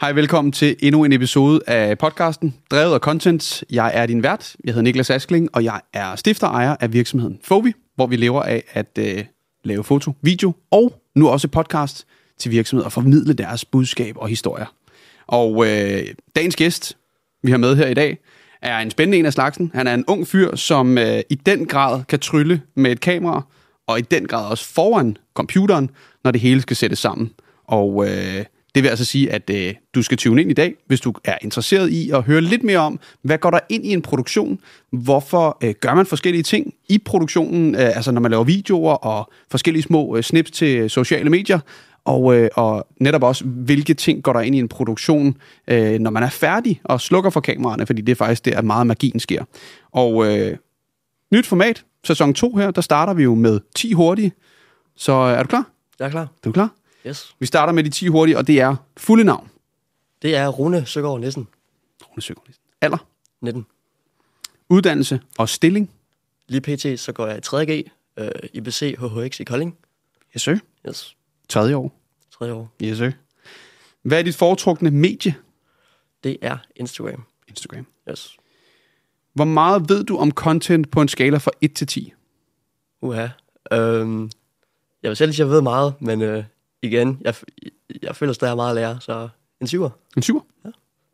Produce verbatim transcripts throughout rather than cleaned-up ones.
Hej, velkommen til endnu en episode af podcasten Drevet af Content. Jeg er din vært, jeg hedder Niklas Askling, og jeg er stifter og ejer af virksomheden Fobi, hvor vi lever af at øh, lave foto, video og nu også podcast til virksomheder og formidle deres budskab og historier. Og øh, dagens gæst, vi har med her i dag, er en spændende en af slagsen. Han er en ung fyr, som øh, i den grad kan trylle med et kamera, og i den grad også foran computeren, når det hele skal sættes sammen. Og øh, det vil altså sige, at øh, du skal tune ind i dag, hvis du er interesseret i at høre lidt mere om, hvad går der ind i en produktion, hvorfor øh, gør man forskellige ting i produktionen, øh, altså når man laver videoer og forskellige små øh, snips til sociale medier, og, øh, og netop også, hvilke ting går der ind i en produktion, øh, når man er færdig og slukker for kameraerne, fordi det er faktisk der, at meget magien sker. Og øh, nyt format, sæson to her, der starter vi jo med ti hurtige, så øh, er du klar? Jeg er klar. Er du klar? Yes. Vi starter med de ti hurtige, og det er fulde navn. Det er Rune Søgaard Nissen. Rune Søgaard Nissen. Alder? nitten. Uddannelse og stilling? Lige pt. Så går jeg i tredje G, øh, I B C H H X i Kolding. Yes, sir. Yes. Tredje år? Tredje år. Yes, sir. Hvad er dit foretrukne medie? Det er Instagram. Instagram. Yes. Hvor meget ved du om content på en skala fra et til ti? Uha. Øhm, jeg vil selv sige, at jeg ved meget, men øh, igen, jeg, jeg føler stadig, jeg har meget at lære, så en syver. En syver? Ja.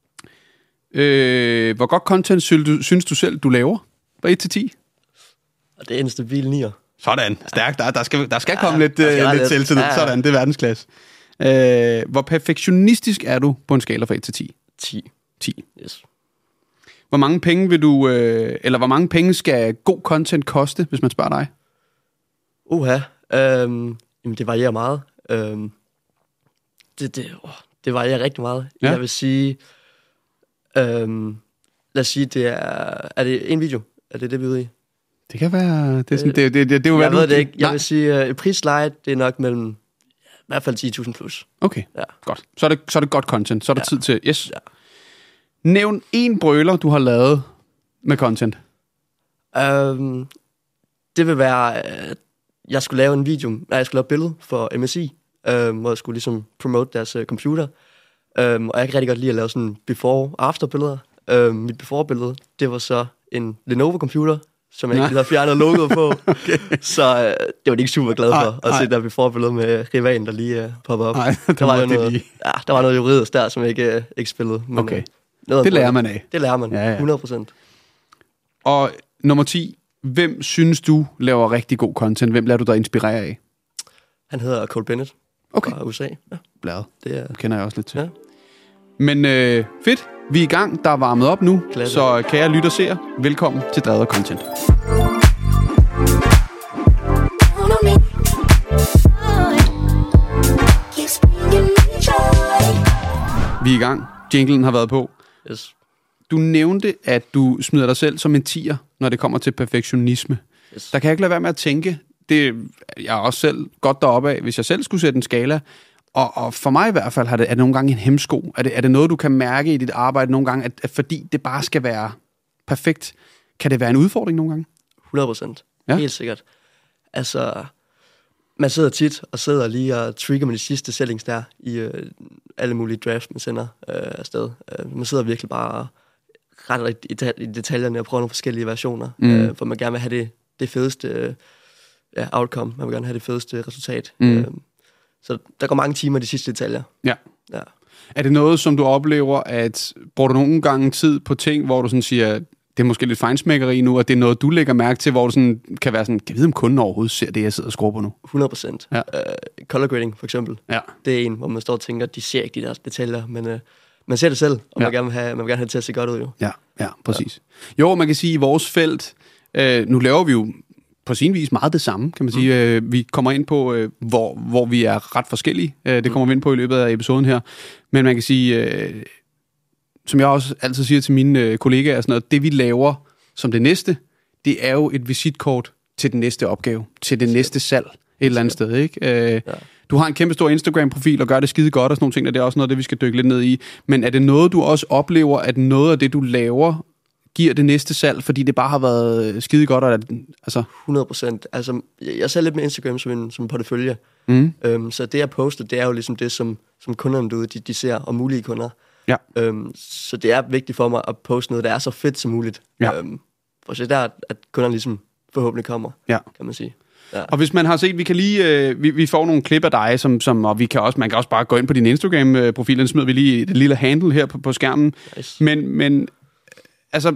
Øh, hvor godt content synes du, synes du selv, du laver? Fra et til ti? Og det er en stabil nier. Sådan. Stærkt. Der, der skal, der skal Ja, komme lidt, der skal øh, lidt lidt. til til det. Ja, ja. Sådan, det er verdensklasse. Øh, hvor perfektionistisk er du på en skala fra et til ti? ti. ti. Yes. Hvor mange penge vil du, øh, eller hvor mange penge skal god content koste, hvis man spørger dig? Uha. Øhm, jamen, det varierer meget. Øhm, det, det, åh, det varierer rigtig meget. Ja. Jeg vil sige... Øhm, lad os sige, det er... Er det en video? Er det det, vi er ude i? Det kan være... Det er, sådan, det, det, det, det er jo, Jeg hvad ved du, det ikke. Jeg Nej. vil sige, at uh, prisleje, det er nok mellem... I hvert fald ti tusind plus. Okay, Ja. godt. Så er, det, så er det godt content. Så er der Ja. tid til... Yes. Ja. Nævn en brøler, du har lavet med content. Um, det vil være... at jeg skulle lave en video... Nej, jeg skulle lave et billede for M S I, um, hvor jeg skulle ligesom promote deres uh, computer. Um, og jeg kan rigtig godt lide at lave sådan before-after-billeder. Um, mit before-billede, det var så en Lenovo-computer, som jeg ikke havde fjernet logoet på. Okay. Så uh, det var de ikke super glad for, Ej, at ej. se der before-billede med rivalen, der lige uh, popper op. Nej, det der var må jo det noget, lige. ja, der var noget juridisk der, som jeg ikke, uh, ikke spillede. Men, Okay. uh, noget Det lærer man af. Det lærer man, Ja, ja. hundrede procent. Og nummer ti. Hvem synes du laver rigtig god content? Hvem lader du dig inspirere af? Han hedder Cole Bennett Okay. fra U S A. Ja, Bladet. det er... Det kender jeg også lidt til. Ja. Men øh, fedt. Vi er i gang. Der er varmet op nu. Klasse. Så kære lytter og seere, velkommen til Drevet af Content. Vi er i gang. Jinglen har været på. Yes. Du nævnte, at du smider dig selv som en tier, når det kommer til perfektionisme. Yes. Der kan jeg ikke lade være med at tænke, det, jeg er også selv godt deroppe af, hvis jeg selv skulle sætte en skala. Og, og for mig i hvert fald har det, er det nogle gange en hemsko. Er det, er det noget, du kan mærke i dit arbejde nogle gange, at, at fordi det bare skal være perfekt, kan det være en udfordring nogle gange? hundrede procent. Ja. Helt sikkert. Altså, man sidder tit og sidder lige og trigger med de sidste settings der i øh, alle mulige drafts, man sender øh, afsted. Øh, man sidder virkelig bare og retter i, i, i detaljerne og prøver nogle forskellige versioner, Mm. øh, for man gerne vil have det, det fedeste øh, ja, outcome. Man vil gerne have det fedeste resultat. Mm. Øh, så der går mange timer i de sidste detaljer. Ja. Ja. Er det noget, som du oplever, at bruger du nogle gange tid på ting, hvor du sådan siger, det er måske lidt fejnsmækkeri nu, og det er noget, du lægger mærke til, hvor du sådan kan være sådan, kan jeg vide, om kunden overhovedet ser det, jeg sidder og skruer på nu? hundrede procent. Ja. Uh, color grading for eksempel. Ja. Det er en, hvor man står og tænker, de ser ikke de der detaljer, men uh, man ser det selv, og Ja. man, gerne vil have, man vil gerne have det til at se godt ud jo. Ja, ja, præcis. Ja. Jo, man kan sige, i vores felt, øh, nu laver vi jo på sin vis meget det samme, kan man sige. Mm. Øh, vi kommer ind på, øh, hvor, hvor vi er ret forskellige. Øh, det kommer vi ind på i løbet af episoden her. Men man kan sige, øh, som jeg også altid siger til mine øh, kollegaer, og sådan noget, det vi laver som det næste, det er jo et visitkort til den næste opgave, til det næste salg et eller andet sted, ikke? Øh, Ja. Du har en kæmpe stor Instagram-profil og gør det skide godt og sådan nogle ting, og det er også noget af det, vi skal dykke lidt ned i. Men er det noget, du også oplever, at noget af det, du laver, giver det næste salg, fordi det bare har været skide godt? Og, altså. hundrede procent. Altså, jeg, jeg ser lidt med Instagram som en, som en portefølje. Mm. Øhm, så det, jeg poster, det er jo ligesom det, som, som kunderne derude, de, de ser, og mulige kunder. Ja. Øhm, så det er vigtigt for mig at poste noget, der er så fedt som muligt. Ja. Øhm, for så der, at kunderne ligesom forhåbentlig kommer, ja. kan man sige. Ja. Og hvis man har set, vi kan lige, øh, vi, vi får nogle klip af dig, som, som, og vi kan også, man kan også bare gå ind på din Instagram-profil, den smider vi lige et lille handle her på, på skærmen. Nice. Men, men, altså,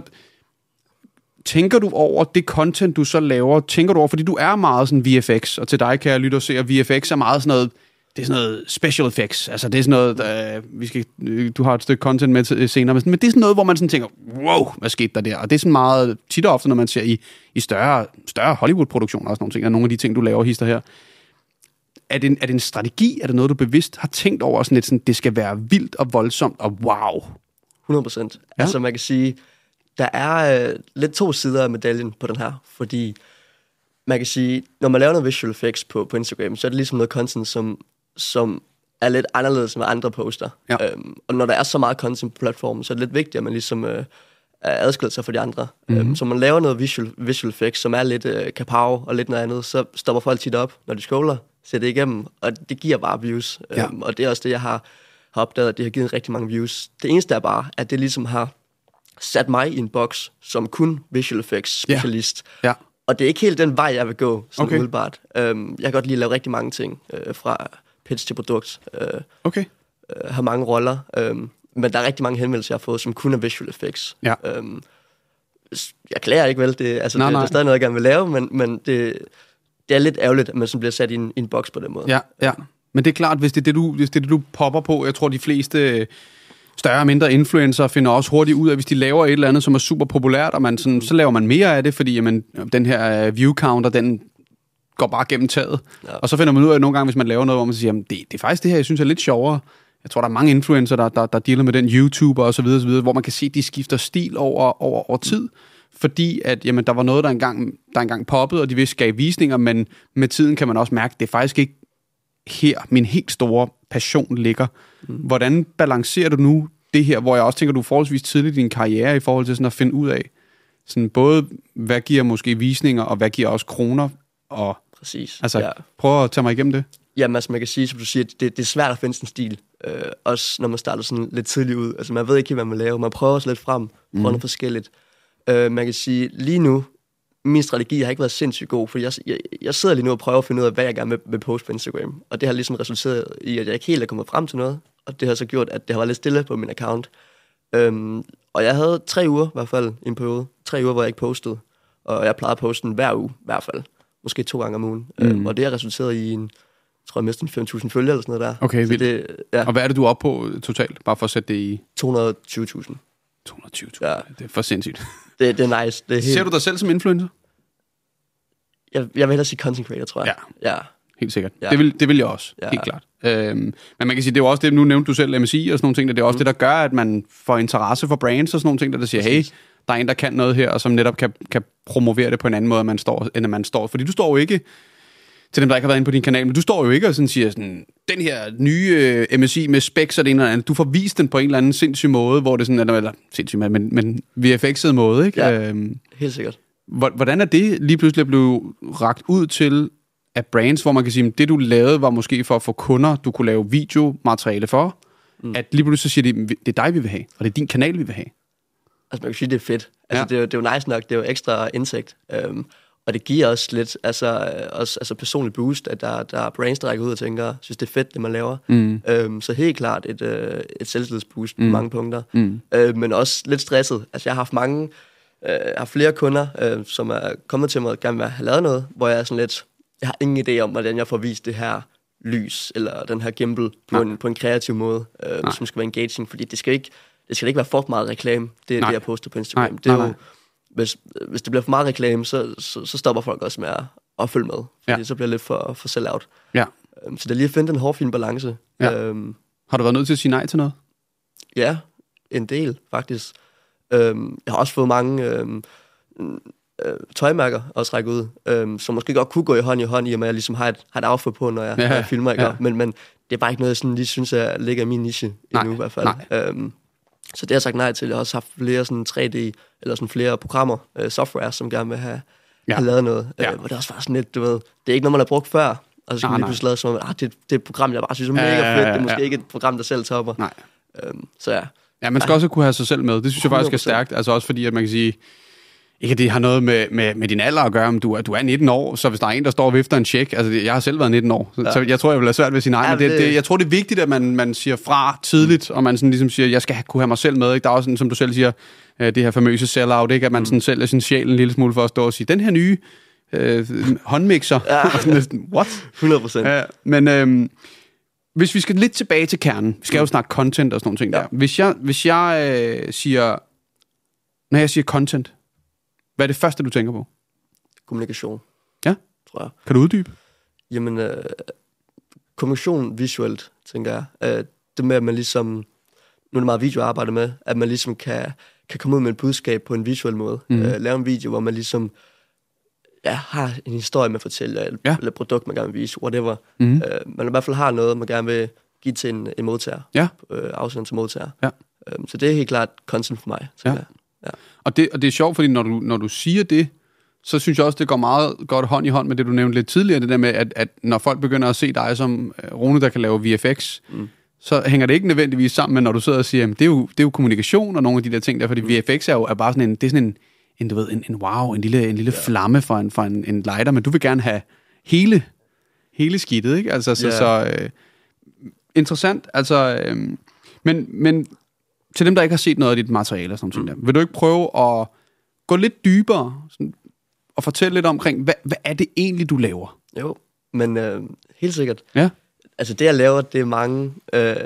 tænker du over det content, du så laver, tænker du over, fordi du er meget sådan V F X, og til dig kan jeg lytte og se, at V F X er meget sådan noget, det er sådan noget special effects, altså det er sådan noget, øh, vi skal, du har et stykke content med til, senere, men det er sådan noget, hvor man sådan tænker, wow, hvad skete der der? Og det er sådan meget tit og ofte, når man ser i, i større, større Hollywood-produktioner og sådan nogle ting, og nogle af de ting, du laver, hister her. Er det, en, er det en strategi? Er det noget, du bevidst har tænkt over, sådan lidt sådan, det skal være vildt og voldsomt og wow? hundrede procent. Ja. Altså man kan sige, der er øh, lidt to sider af medaljen på den her, fordi man kan sige, når man laver noget visual effects på, på Instagram, så er det ligesom noget content, som, som er lidt anderledes end andre poster. Ja. Øhm, og når der er så meget content på platformen, så er det lidt vigtigt, at man ligesom øh, adskiller sig fra de andre. Mm-hmm. Øhm, så man laver noget visual, visual effects, som er lidt øh, kapow og lidt noget andet, så stopper folk tit op, når de scroller, ser det igennem, og det giver bare views. Ja. Øhm, og det er også det, jeg har, har opdaget, at det har givet rigtig mange views. Det eneste er bare, at det ligesom har sat mig i en boks som kun visual effects specialist. Ja. Ja. Og det er ikke helt den vej, jeg vil gå, sådan okay. umiddelbart. Øhm, jeg kan godt lide at lave rigtig mange ting, øh, fra pitch til produkt. Øh, okay. øh, har mange roller, øh, men der er rigtig mange henvendelser, jeg har fået, som kun er visual effects. Ja. Øhm, jeg klager ikke vel, det, altså, nej, det, nej. det er stadig noget, jeg gerne vil lave, men, men det, det er lidt ærgerligt, at man sådan bliver sat i en, i en boks på den måde. Ja, ja. Men det er klart, hvis det er det, du, hvis det er det, du popper på, jeg tror, de fleste større og mindre influencer finder også hurtigt ud af, hvis de laver et eller andet, som er super populært, og man sådan, så laver man mere af det, fordi jamen, den her view counter, den går bare gennem taget. Ja. Og så finder man ud af, at nogle gange, hvis man laver noget, hvor man siger, jamen, det, det er faktisk det her, jeg synes er lidt sjovere. Jeg tror, der er mange influencer, der, der, der dealer med den YouTuber og så videre, så videre, hvor man kan se, at de skifter stil over, over, over tid. Fordi at, jamen, der var noget, der engang, der engang poppede, og de vidste gav visninger, men med tiden kan man også mærke, at det er faktisk ikke her, min helt store passion ligger. Mm. Hvordan balancerer du nu det her, hvor jeg også tænker, du er forholdsvis tidligt i din karriere i forhold til sådan at finde ud af, sådan både, hvad giver måske visninger, og hvad giver også kroner, og præcis. Altså, ja. prøv at tage mig igennem det. Jamen, altså, man kan sige, som du siger, det, det er svært at finde sin stil. Øh, også når man starter sådan lidt tidligt ud. Altså, man ved ikke, hvad man laver. Man prøver også lidt frem, prøver mm. noget forskelligt. Øh, man kan sige, lige nu, min strategi har ikke været sindssygt god, for jeg, jeg, jeg sidder lige nu og prøver at finde ud af, hvad jeg gerne vil, vil poste på Instagram. Og det har ligesom resulteret i, at jeg ikke helt er kommet frem til noget. Og det har så gjort, at det har været lidt stille på min account. Øhm, og jeg havde tre uger, i hvert fald, i en periode. Tre uger, hvor jeg ikke postede. Og jeg plejede at poste den hver uge, i hvert fald. Måske to gange om ugen. Mm. Øhm, og det har resulteret i en, tror jeg, næsten fem tusind følgere eller sådan noget der. Okay, vildt. Det, ja. Og hvad er det, du er oppe på totalt? Bare for at sætte det i... to hundrede og tyve tusind. to hundrede og tyve tusind, ja. Det er for sindssygt. Det, det er nice. Det er helt... Ser du dig selv som influencer? Jeg, jeg vil hellere sige content creator, tror jeg. Ja, ja. Helt sikkert. Ja. Det, vil, det vil jeg også, ja. helt klart. Øhm, men man kan sige, det er jo også det, nu nævnte du selv M S I og sådan nogle ting, det er også mm. det, der gør, at man får interesse for brands og sådan nogle ting, der, der siger, Præcis. hey, der er en, der kan noget her, og som netop kan, kan promovere det på en anden måde, end man står, end man står. Fordi du står jo ikke, til dem, der ikke har været inde på din kanal, men du står jo ikke og sådan siger sådan, den her nye uh, M S I med specs og det ene eller andet, du får vist den på en eller anden sindssyg måde, hvor det sådan, eller, eller sindssyg, men, men V F X'et måde, ikke? Ja, øhm, helt sikkert. Hvordan er det lige pludselig blevet rakt ud til af brands, hvor man kan sige, at det du lavede var måske for at få kunder, du kunne lave videomateriale for, mm. at lige pludselig så siger de, det er dig, vi vil have, og det er din kanal, vi vil have. Altså man kan sige, det er fedt. Altså ja. det, er jo, det er jo nice nok, det er jo ekstra indsigt. Um, og det giver også lidt altså, også, altså personligt boost, at der, der er brands, der rækker ud og tænker, synes det er fedt, det man laver. Mm. Um, så helt klart et, uh, et selvtillidsboost mm. på mange punkter. Mm. Uh, men også lidt stresset. Altså jeg har haft mange, uh, jeg har flere kunder, uh, som er kommet til mig og gerne vil have lavet noget, hvor jeg er sådan lidt, jeg har ingen idé om, hvordan jeg får vist det her lys, eller den her gimbal på, en, på en kreativ måde, uh, som skal være engaging, fordi det skal ikke, det skal ikke være for meget reklame, det er nej. det, jeg poster på Instagram. Nej, det er nej, jo, nej. Hvis, hvis det bliver for meget reklame, så, så, så stopper folk også med at, at følge med, fordi ja. så bliver det lidt for, for sell-out. Ja. Um, så det er lige at finde den hårfine balance. Ja. Um, har du været nødt til at sige nej til noget? Ja, en del faktisk. Um, jeg har også fået mange um, uh, tøjmærker også række ud, um, som måske godt kunne gå i hånd i hånd, i og med at jeg ligesom har et, har et outfit på, når jeg, ja, når jeg filmer. Ikke? Ja. Men, men det er bare ikke noget, jeg sådan lige synes, jeg ligger i min niche nej, endnu i hvert fald. Um, Så det har jeg sagt nej til. Jeg har også haft flere sådan tre D, eller sådan flere programmer, øh, software, som gerne vil have, ja. have lavet noget. Ja. Øh, hvor det også var sådan lidt, du ved, det er ikke noget, man har brugt før. Og så skal man lige pludselig lave som om, ah, det, det er et program, jeg bare synes er mega ja, fedt. Det er måske ja. ikke et program, der selv topper. Nej. Øhm, så ja. Ja, man skal ja. også kunne have sig selv med. Det synes jeg faktisk er stærkt. Altså også fordi, at man kan sige, ikke at det har noget med, med, med din alder at gøre, men du er, du er nitten år, så hvis der er en, der står og vifter en check, altså jeg har selv været nitten år, så, ja. så jeg tror, jeg vil have svært ved sin egen, ja, men det, det, jeg tror, det er vigtigt, at man, man siger fra tidligt, og man sådan ligesom siger, jeg skal have, kunne have mig selv med, ikke? Der er også sådan, som du selv siger, det her famøse sell-out, ikke? At man sådan sælger sin sjæl en lille smule for at stå og sige, den her nye øh, håndmixer, ja. sådan, what? hundrede procent. Ja, men øhm, hvis vi skal lidt tilbage til kernen, vi skal mm. jo snakke content og sådan nogle ting ja. der. Hvis jeg, hvis jeg øh, siger, når jeg siger content, hvad er det første, du tænker på? Kommunikation. Ja? Tror jeg. Kan du uddybe? Jamen, øh, kommunikation visuelt, tænker jeg. Øh, det med, at man ligesom, nu er det meget video, jeg arbejder med, at man ligesom kan, kan komme ud med et budskab på en visuel måde. Mm. Øh, lave en video, hvor man ligesom ja, har en historie med at fortælle, eller, ja. eller et produkt, man gerne vil vise, whatever. Mm. Øh, man i hvert fald har noget, man gerne vil give til en, en modtager. Ja. Øh, afsender til modtager. Ja. Øh, så det er helt klart content for mig, tænker ja. jeg. Ja. Og, det, og det er sjovt, fordi når du, når du siger det, så synes jeg også, det går meget godt hånd i hånd med det, du nævnte lidt tidligere, det der med, at, at når folk begynder at se dig som Rune, der kan lave V F X, mm. så hænger det ikke nødvendigvis sammen med, når du sidder og siger, jamen, det, er jo, det er jo kommunikation og nogle af de der ting der, fordi mm. V F X er jo er bare sådan en, det er sådan en, en, du ved, en, en wow, en lille, en lille ja. flamme for en, for en, en lighter, men du vil gerne have hele, hele skidtet, ikke? Altså, så, yeah. så øh, interessant, altså, øh, men, men til dem, der ikke har set noget af dit materiale og sådan noget, mm. der, vil du ikke prøve at gå lidt dybere sådan, og fortælle lidt omkring, hvad, hvad er det egentlig, du laver? Jo, men øh, helt sikkert. Ja. Altså det, jeg laver, det er mange... Øh,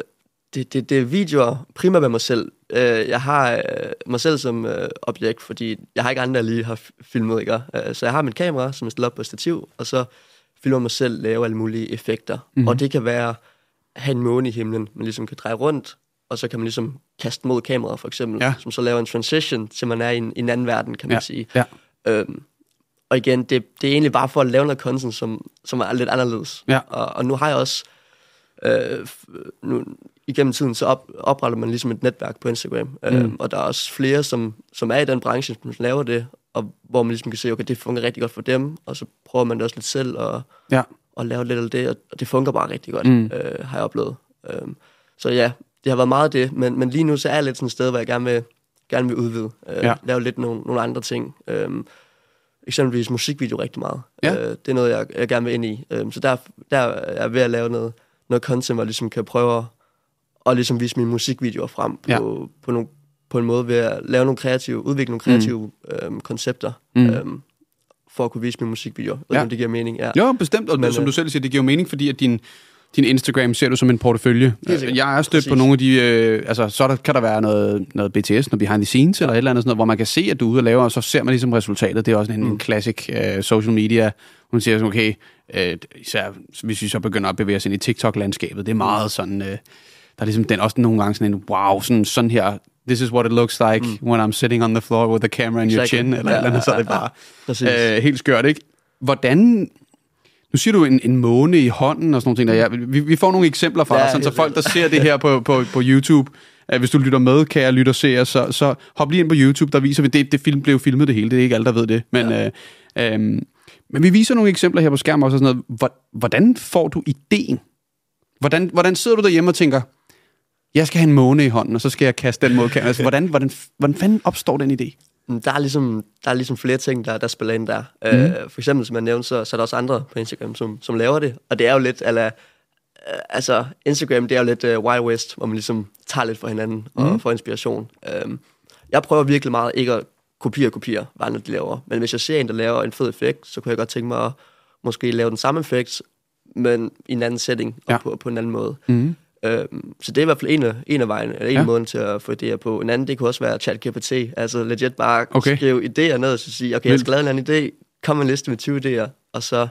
det, det, det er videoer, primært med mig selv. Øh, jeg har øh, mig selv som øh, objekt, fordi jeg har ikke andre, der lige har filmet, ikke? Øh, så jeg har mit kamera, som er stillet op på stativ, og så filmer mig selv, lave alle mulige effekter. Mm-hmm. Og det kan være at have en måne i himlen, man ligesom kan dreje rundt, og så kan man ligesom kaste mod kameraet, for eksempel, ja. som så laver en transition, til man er i en, i en anden verden, kan man ja. sige. Ja. Øhm, og igen, det, det er egentlig bare for at lave noget content, som, som er lidt anderledes. Ja. Og, og nu har jeg også, øh, nu, igennem tiden, så op, opretter man ligesom et netværk på Instagram. Mm. Øhm, og der er også flere, som, som er i den branche, som laver det, og hvor man ligesom kan se, okay, det fungerer rigtig godt for dem, og så prøver man det også lidt selv, og, ja. og lave lidt af det, og det fungerer bare rigtig godt, mm. øh, har jeg oplevet. Øhm, så ja, det har været meget det, men, men lige nu så er jeg lidt sådan et sted, hvor jeg gerne vil, gerne vil udvide. Øh, ja. Lave lidt nogle, nogle andre ting. Øhm, eksempelvis musikvideo rigtig meget. Ja. Øh, det er noget, jeg, jeg gerne vil ind i. Øhm, så der, der er jeg ved at lave noget, noget content, hvor jeg ligesom kan prøve at, at ligesom vise mine musikvideoer frem på, ja. på, nogle, på en måde ved at lave nogle kreative, udvikle nogle kreative mm. øhm, koncepter, mm. øhm, for at kunne vise mine musikvideoer. Jeg ved, ja. om det giver mening. Ja, jo, bestemt. Og men, som du selv siger, det giver mening, fordi at din Din Instagram ser du som en portefølje. Jeg er stødt Præcis. på nogle af de... Øh, altså, så der, kan der være noget, noget B T S, noget behind the scenes, ja. eller et eller andet sådan noget, hvor man kan se, at du er ude og lave, og så ser man ligesom resultatet. Det er også en, mm. en classic øh, social media. Hun siger sådan, okay, øh, især hvis vi så begynder at bevæge os ind i TikTok-landskabet, det er meget sådan... Øh, der er ligesom den, også nogle gange sådan en, wow, sådan, sådan her... This is what it looks like mm. when I'm sitting on the floor with a camera in your exactly. chin, eller ja, et eller andet, så er det bare ja, øh, helt skørt, ikke? Hvordan... Nu siger du en, en måne i hånden og sådan nogle ting. Der. Ja, vi, vi får nogle eksempler fra ja, dig, sådan, så folk, der ser det her på, på, på YouTube, uh, hvis du lytter med, kan jeg lytte og se, så, så hop lige ind på YouTube, der viser vi, det, det film blev filmet det hele, det er ikke alle, der ved det. Men, ja. uh, um, men vi viser nogle eksempler her på skærmen også, og sådan noget. Hvordan får du ideen? Hvordan, hvordan sidder du derhjemme og tænker, jeg skal have en måne i hånden, og så skal jeg kaste den mod kameraet? Altså, hvordan, hvordan, hvordan fanden opstår den idé? Der er ligesom, der er ligesom flere ting, der, der spiller ind der. Mm. Øh, for eksempel, som jeg nævnte, så, så er der også andre på Instagram, som, som laver det. Og det er jo lidt, ala, øh, altså Instagram, det er jo lidt uh, Wild West, hvor man ligesom tager lidt for hinanden mm. og får inspiration. Øh, jeg prøver virkelig meget ikke at kopiere og kopiere, hvad andre de laver. Men hvis jeg ser en, der laver en fed effekt, så kunne jeg godt tænke mig at måske lave den samme effekt, men i en anden setting og ja. på, på en anden måde. Mm. Øhm, så det er i hvert fald en af, en af vejene, eller en ja. måde til at få idéer på. En anden, det kunne også være ChatGPT, altså legit bare okay. skrive idéer ned, og så sige, okay, jeg skal lave en anden idé, kom en liste med tyve idéer, og så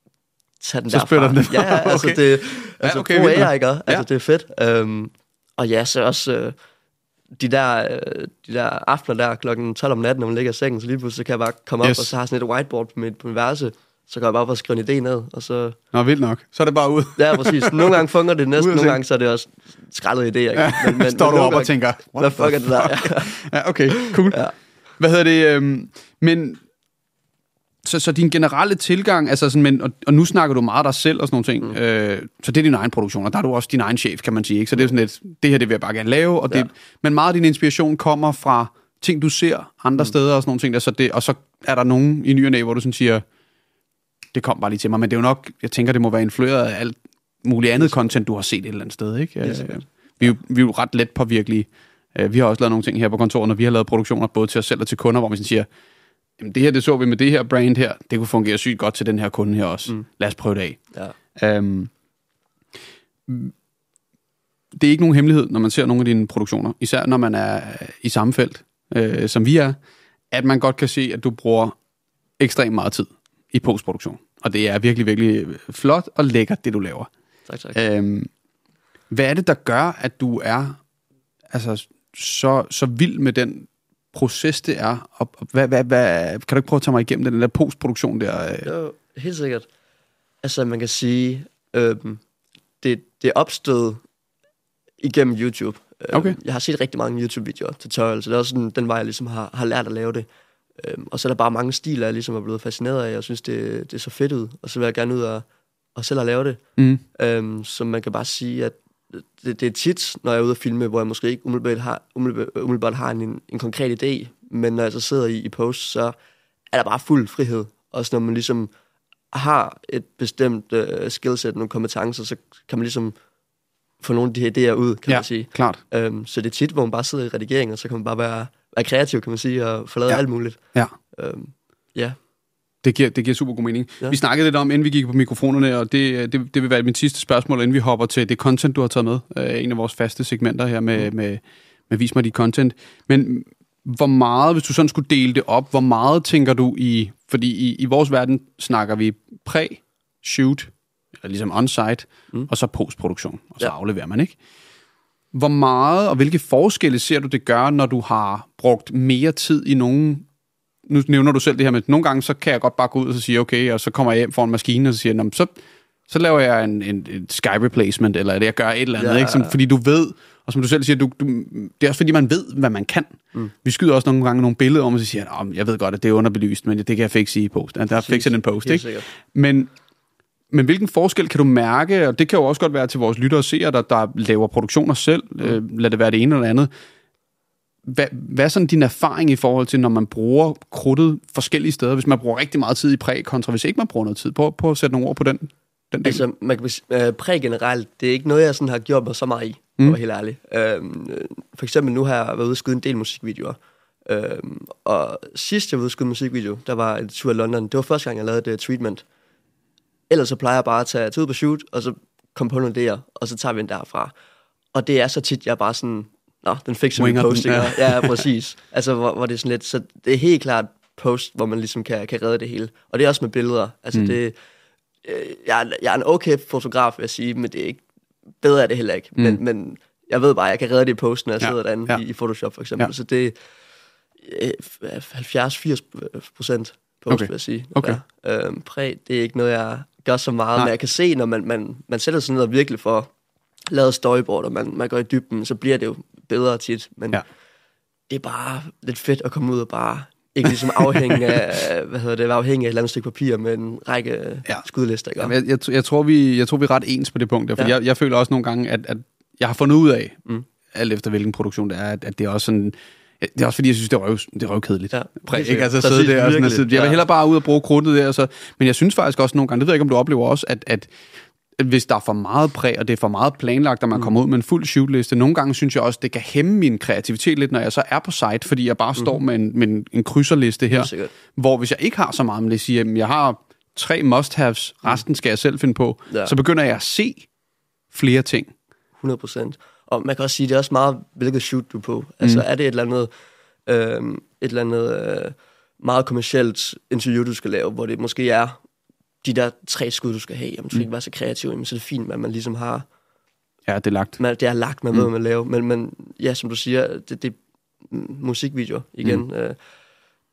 tage den så derfra. Den ja, altså okay. det, altså ja, okay, A I, ikke? Altså ja. det er fedt. Um, og ja, så også uh, de der, uh, de der aftener der klokken tolv om natten, når man ligger i sengen, så lige pludselig så kan jeg bare komme yes. op, og så har sådan et whiteboard på mit, på mit værelse, så går jeg bare på at skrive en idé ned, og så... Nå, vildt nok. Så er det bare ud. Ja, præcis. Nogle gange funger det næsten, nogle gange så er det også skrællet idéer. Ja. Men, men, Står men du op gange, og tænker, hvad fuck er det der? Ja, ja okay, cool. Ja. Hvad hedder det? Øhm, men... Så, så din generelle tilgang, altså sådan, men, og, og nu snakker du meget af dig selv og sådan nogle ting, mm. øh, så det er din egen produktion, og der er du også din egen chef, kan man sige, ikke? Så det er sådan lidt, det her, det vil jeg bare gerne lave, og det, ja. Men meget af din inspiration kommer fra ting, du ser andre mm. steder og sådan nogle ting, der, så det, og så er der nogen i ny og næ, hvor du sådan siger, det kom bare lige til mig, men det er jo nok, jeg tænker, det må være influeret af alt muligt andet content, du har set et eller andet sted, ikke? Yes, øh, vi, er jo, vi er jo ret let påvirkelige. Øh, vi har også lavet nogle ting her på kontoret, når vi har lavet produktioner, både til os selv og til kunder, hvor vi sådan siger, jamen det her, det så vi med det her brand her, det kunne fungere sygt godt til den her kunde her også. Mm. Lad os prøve det af. Ja. Øhm, det er ikke nogen hemmelighed, når man ser nogle af dine produktioner, især når man er i samme felt, øh, som vi er, at man godt kan se, at du bruger ekstremt meget tid i postproduktion. Og det er virkelig, virkelig flot og lækkert, det du laver. Tak, tak. Øhm, hvad er det, der gør, at du er altså, så, så vild med den proces, det er? Og hvad, hvad, hvad, kan du ikke prøve at tage mig igennem den der postproduktion der? Jo, helt sikkert. Altså, man kan sige, øh, det, det opstod igennem YouTube. Okay. Jeg har set rigtig mange YouTube-videoer, tutorials, så det er også sådan, den vej, jeg ligesom har, har lært at lave det. Øhm, og så er der bare mange stiler, jeg ligesom er blevet fascineret af, og jeg synes, det, det er så fedt ud, og så vil jeg gerne ud og, og selv at lave det. Mm. Øhm, så man kan bare sige, at det, det er tit, når jeg er ude at filme, hvor jeg måske ikke umiddelbart har, umiddelbart, umiddelbart har en, en konkret idé, men når jeg så sidder i, i post, så er der bare fuld frihed. Også når man ligesom har et bestemt uh, skillset, nogle kompetencer, så kan man ligesom få nogle af de her idéer ud, kan ja, man sige. Klart. Øhm, så det er tit, hvor man bare sidder i redigering, og så kan man bare være, være kreativ, kan man sige, og få lavet ja. alt muligt. Ja. Øhm, ja. Det giver, det giver super god mening. Ja. Vi snakkede lidt om, inden vi gik på mikrofonerne, og det, det, det vil være mit sidste spørgsmål, inden vi hopper til det content, du har taget med. Øh, en af vores faste segmenter her med, mm. med, med Vis mig dit content. Men hvor meget, hvis du sådan skulle dele det op, hvor meget tænker du i, fordi i, i vores verden snakker vi pre-shoot, eller ligesom on-site, mm. og så postproduktion, og så ja. afleverer man, ikke? Hvor meget, og hvilke forskelle ser du det gør, når du har brugt mere tid i nogen. Nu nævner du selv det her med, nogle gange så kan jeg godt bare gå ud og så sige, okay, og så kommer jeg hjem foran maskinen, og så siger jeg, så, så laver jeg en, en, en Sky replacement, eller det, jeg gør et eller andet, ja, ikke? Som, fordi du ved, og som du selv siger, du, du, det er også fordi, man ved, hvad man kan. Mm. Vi skyder også nogle gange nogle billeder om, og så siger jeg, jeg ved godt, at det er underbelyst, men det kan jeg fikse i post. Der er fikset en post, ikke? Men, men hvilken forskel kan du mærke, og det kan jo også godt være til vores lyttere og seere, der, der laver produktioner selv, mm. øh, lad det være det ene eller andet. Hvad, hvad er sådan din erfaring i forhold til, når man bruger krudtet forskellige steder, hvis man bruger rigtig meget tid i præ, kontra hvis ikke man bruger noget tid? Prøv, prøv at sætte nogle ord på den, den del. Altså, man kan, uh, præ generelt, det er ikke noget, jeg sådan har gjort mig så meget i, for mm. at være helt ærlig. Uh, for eksempel nu har jeg været ude og skyde en del musikvideoer. Uh, og sidst jeg var ude og skyde en musikvideo, der var en tur i London. Det var første gang, jeg lavede et treatment. Ellers så plejer jeg bare at tage, tage ud på shoot, og så komme på nogle idéer, og så tager vi den derfra. Og det er så tit, jeg bare sådan... Nå, den fik sådan en posting. Ja. ja, præcis. Altså, hvor, hvor det er sådan lidt... Så det er helt klart post, hvor man ligesom kan, kan redde det hele. Og det er også med billeder. Altså, mm. det... Øh, jeg, er, jeg er en okay fotograf, vil jeg sige, men det er ikke... Bedre er det heller ikke. Mm. Men, men jeg ved bare, at jeg kan redde det i post, når jeg ja. sidder derinde ja. i, i Photoshop, for eksempel. Ja. Så det er øh, halvfjerds til firs procent post, okay. vil jeg sige. Okay. Ja. Øhm, præ, det er ikke noget, jeg gør så meget. Nej. Men jeg kan se, når man, man, man sætter sådan noget virkelig for... lavet storyboard, og man, man går i dybden, så bliver det jo bedre tit, men ja. det er bare lidt fedt at komme ud og bare ikke ligesom afhænge af, hvad hedder det, afhænge af et eller andet stykke papir med en række ja. skudlister. Ikke? Jamen, jeg, jeg, jeg, tror, vi, jeg tror, vi er ret ens på det punkt der, for ja. jeg, jeg føler også nogle gange, at, at jeg har fundet ud af, mm. alt efter hvilken produktion det er, at, at det er også sådan, det er også fordi, jeg synes, det er, røv, det er røvkedeligt. Ja, Præ, ikke? Altså, sidde der og sådan, altså, jeg vil hellere bare ud og bruge krudtet der, så, men jeg synes faktisk også nogle gange, det ved jeg ikke, om du oplever også, at, at hvis der er for meget præ, og det er for meget planlagt, at man mm. kommer ud med en fuld shootliste, nogle gange synes jeg også, det kan hæmme min kreativitet lidt, når jeg så er på site, fordi jeg bare mm. står med en, med en, en krydserliste her, hvor hvis jeg ikke har så meget, men det siger, at jeg har tre must-haves, resten skal jeg selv finde på, ja. så begynder jeg at se flere ting. hundrede procent. Og man kan også sige, det er også meget, hvilket shoot du er på. Altså mm. er det et eller andet, øh, et eller andet øh, meget kommercielt interview, du skal lave, hvor det måske er de der tre skud, du skal have, jamen, du skal ikke være så kreativ, jamen, så er det fint, at man ligesom har... Ja, det er lagt. Man, det er lagt, man mm. ved, hvad man laver. Men, men ja, som du siger, det, det er musikvideoer igen. Mm. Øh,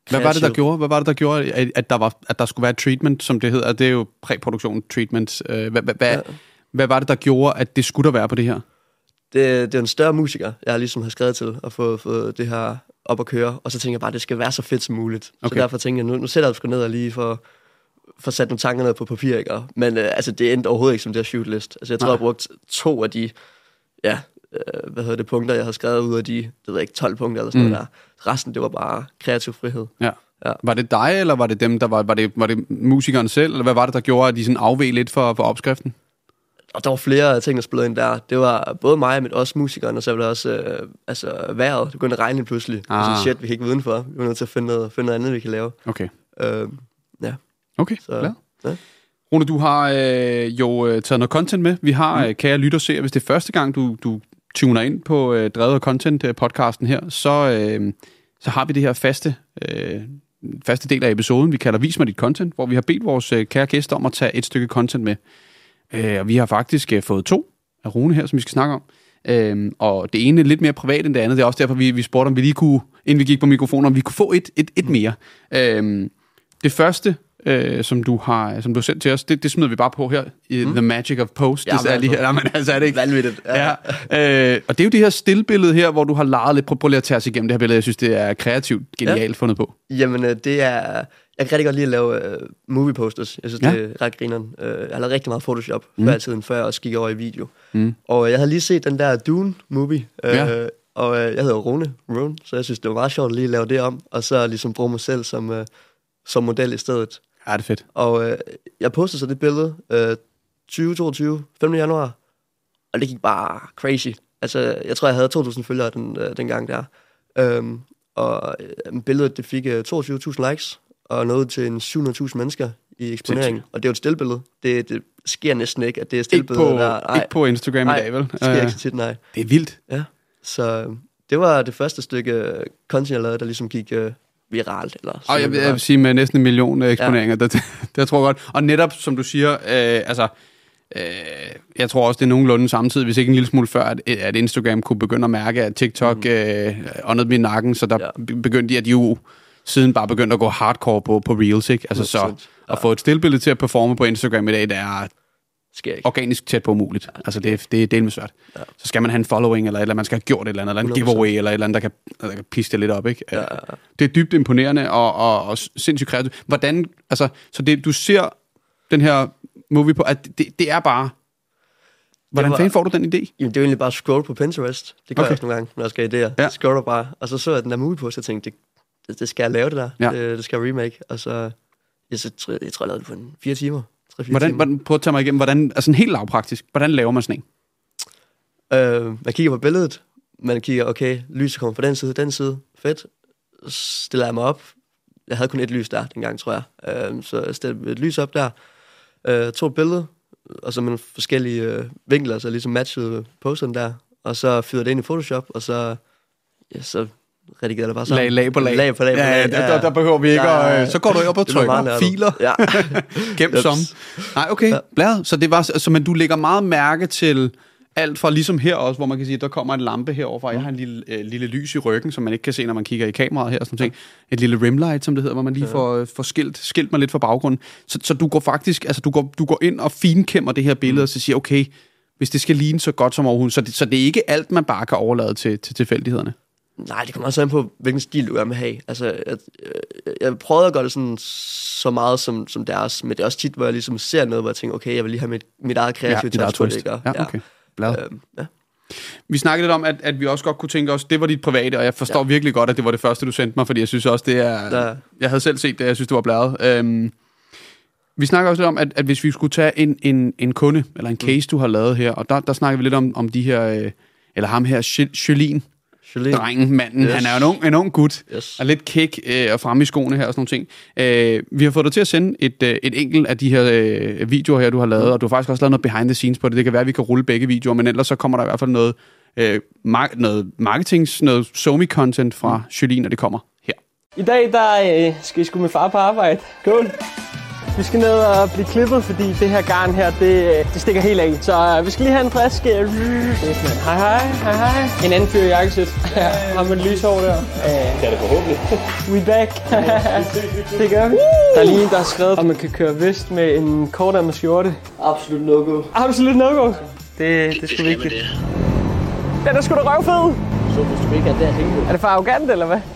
Hvad var det, der gjorde, hvad var det, der gjorde at, at, der var, at der skulle være et treatment, som det hedder? Det er jo præproduktion treatment. Hvad, hvad, hvad, ja. hvad var det, der gjorde, at det skulle der være på det her? Det, det er en større musiker, jeg ligesom har skrevet til at få, få det her op at køre. Og så tænker jeg bare, at det skal være så fedt som muligt. Okay. Så derfor tænker jeg, nu, nu sætter jeg sgu ned og lige for, for sat nogle tanker ned på papir. Ikke? Men øh, altså, det endte overhovedet ikke som det her shootlist. Altså, jeg tror, Nej. jeg har brugt to af de... Ja, øh, hvad hedder det, punkter, jeg har skrevet ud af de, det ved jeg ikke, tolv punkter eller sådan mm. noget der. Resten, det var bare kreativ frihed. Ja. Ja. Var det dig, eller var det dem, der var, var det, var det musikeren selv, eller hvad var det, der gjorde, at de sådan afveg lidt for, for opskriften? Og der var flere ting, der spillede ind der. Det var både mig, men også musikeren, og så var det også øh, altså, vejret. Det begyndte at regne pludselig. Ah. Sådan shit, vi kan ikke vide udenfor. Vi var nødt til at finde noget, finde noget andet, vi kan lave. Okay. Øh, ja. Okay, så, ja. Rune, du har øh, jo taget noget content med. Vi har, mm. kære lytter, se, hvis det er første gang, du, du tuner ind på øh, Drevet af Content-podcasten her, så, øh, så har vi det her faste, øh, faste del af episoden, vi kalder Vis mig dit content, hvor vi har bedt vores øh, kære gæster om at tage et stykke content med. Øh, og vi har faktisk øh, fået to af Rune her, som vi skal snakke om. Øh, og det ene er lidt mere privat end det andet. Det er også derfor, vi, vi spurgte, om vi lige kunne, inden vi gik på mikrofonen, om vi kunne få et, et, et mere. Øh, det første, Øh, som du har som du har sendt til os, det, det smider vi bare på her i mm. The Magic of Post. Ja, det er lige her, men altså er det ikke vanvittigt. Ja. Ja. Øh, og det er jo det her stillbillede her, hvor du har leget lidt. Prøv lige at tage os igennem det her billede. Jeg synes, det er kreativt, genialt ja. fundet på. Jamen, det er... Jeg kan rigtig godt lide at lave uh, movie posters. Jeg synes, ja. det er ret grineren. Uh, jeg har lavet rigtig meget Photoshop mm. før i tiden, før jeg også gik over i video. Mm. Og jeg havde lige set den der Dune-movie, uh, ja. og uh, jeg hedder Rune, Rune, så jeg synes, det var meget sjovt at lige lave det om, og så ligesom bruge mig selv som, uh, som model i stedet. Ja, det er fedt. Og øh, jeg postede så det billede øh, tyve toogtyve, femte januar, og det gik bare crazy. Altså, jeg tror, jeg havde to tusind følgere den, øh, dengang der. Øhm, og øh, billedet, det fik øh, toogtyve tusind likes, og nåede til en syv hundrede tusind mennesker i eksponering. Og det er jo et stillbillede. Det, det sker næsten ikke, at det er stillbillede. Ikke på, der, ikke på Instagram nej, i dag, vel? det sker uh, ikke så tit, nej. Det er vildt. Ja, så det var det første stykke content, jeg lavede, der ligesom gik... Øh, viralt. Eller og jeg vil, jeg vil sige med næsten en million eksponeringer, ja. det, det, det tror jeg godt. Og netop, som du siger, øh, altså, øh, jeg tror også, det er nogenlunde samtidig, hvis ikke en lille smule før, at, at Instagram kunne begynde at mærke, at TikTok mm. øh, åndede min nakken, så der ja. begyndte de, at de jo siden bare begyndte at gå hardcore på, på Reels, ikke? Altså så, ja. at få et stillbillede til at performe på Instagram i dag, det er organisk tæt på umuligt. Ja, altså, det er, det er del med svært. Ja. Så skal man have en following, eller, eller man skal have gjort et eller andet, eller en giveaway, eller et eller andet, der kan, der kan pisse det lidt op, ikke? Ja, ja, ja. Det er dybt imponerende, og, og, og sindssygt kreativt. Hvordan, altså, så det, du ser den her movie på, at det, det er bare... Hvordan var, fanden får du den idé? Jamen, det er jo egentlig bare at scroll på Pinterest. Det gør okay. jeg også nogle gange, når jeg skal have idéer. Ja. Scroller bare, og så så jeg den der movie på, så jeg tænkte, det, det, det skal jeg lave det der. Ja. Det, det skal jeg remake, og så... Jeg, så, jeg tror, jeg lavede det på en fire timer. Hvordan, hvordan, prøv at tage mig igennem, hvordan, altså helt lavpraktisk, hvordan laver man sådan en? Øh, man kigger på billedet, man kigger, okay, lyset kommer fra den side, den side, fedt, stiller jeg mig op, jeg havde kun et lys der dengang, tror jeg, øh, så jeg stillede et lys op der, øh, tog et billede, og så med forskellige øh, vinkler, så ligesom matchede posteren der, og så fyrede det ind i Photoshop, og så, ja, så redigerede det bare sammen. Lag, lag på lag. Lag på lag på ja, lag. Ja, der, der behøver vi ikke ja, at... Så går du op og trykker filer. Ja. Gem som. Nej, okay. Ja. Bladet. Så det var... Så, men du lægger meget mærke til alt fra ligesom her også, hvor man kan sige, at der kommer en lampe heroverfra. Jeg har en lille, øh, lille lys i ryggen, som man ikke kan se, når man kigger i kameraet her. Sådan ting. Et lille rimlight, som det hedder, hvor man lige ja. får, får skilt, skilt mig lidt fra baggrunden. Så, så du går faktisk... Altså, du går, du går ind og finkæmmer det her billede, mm. og så siger, okay, hvis det skal ligne så godt som overhovedet, så det, så det er ikke alt, man bare kan overlade til, til tilfældighederne. Nej, det kommer også an på, hvilken stil du gerne vil have. Altså, jeg, jeg prøvede at gøre det sådan så meget som, som deres, men det er også tit, hvor jeg ligesom ser noget, hvor jeg tænker, okay, jeg vil lige have mit, mit eget kreative ja, touch på det. Ja, okay. Øhm, ja. Vi snakkede lidt om, at, at vi også godt kunne tænke os, det var dit private, og jeg forstår ja. virkelig godt, at det var det første, du sendte mig, fordi jeg synes også, det er... Ja. Jeg havde selv set det, jeg synes, det var bladet. Øhm, vi snakker også lidt om, at, at hvis vi skulle tage en, en, en kunde, eller en case, mm. du har lavet her, og der, der snakker vi lidt om, om de her, øh, eller ham her, Jolien. Drengen, manden, yes. Han er jo en ung, en ung gut, yes. og lidt kick øh, og fremme i skoene her og sådan nogle ting. Øh, vi har fået dig til at sende et, øh, et enkelt af de her øh, videoer her, du har lavet, mm. og du har faktisk også lavet noget behind the scenes på det. Det kan være, at vi kan rulle begge videoer, men ellers så kommer der i hvert fald noget, øh, mar- noget marketings, noget somi-content fra mm. Jolien, og det kommer her. I dag der, øh, skal I sgu med far på arbejde. Cool. Vi skal ned og blive klippet, fordi det her garn her, det, det stikker helt af. Så vi skal lige have en frisk... Hej hej, hej hej. En anden fyr i jakkesæt. Ja, ham med lyshår der. Det er det forhåbentlig. We back. Det gør vi. Der er lige en, der har skrevet, at man kan køre vest med en kortærmet skjorte. Absolut no-go. Absolut no-go. Det, det er sgu vigtigt. Den er sgu da røvfed. Så hvis du ikke er der hænge. Er det for arrogant, eller hvad?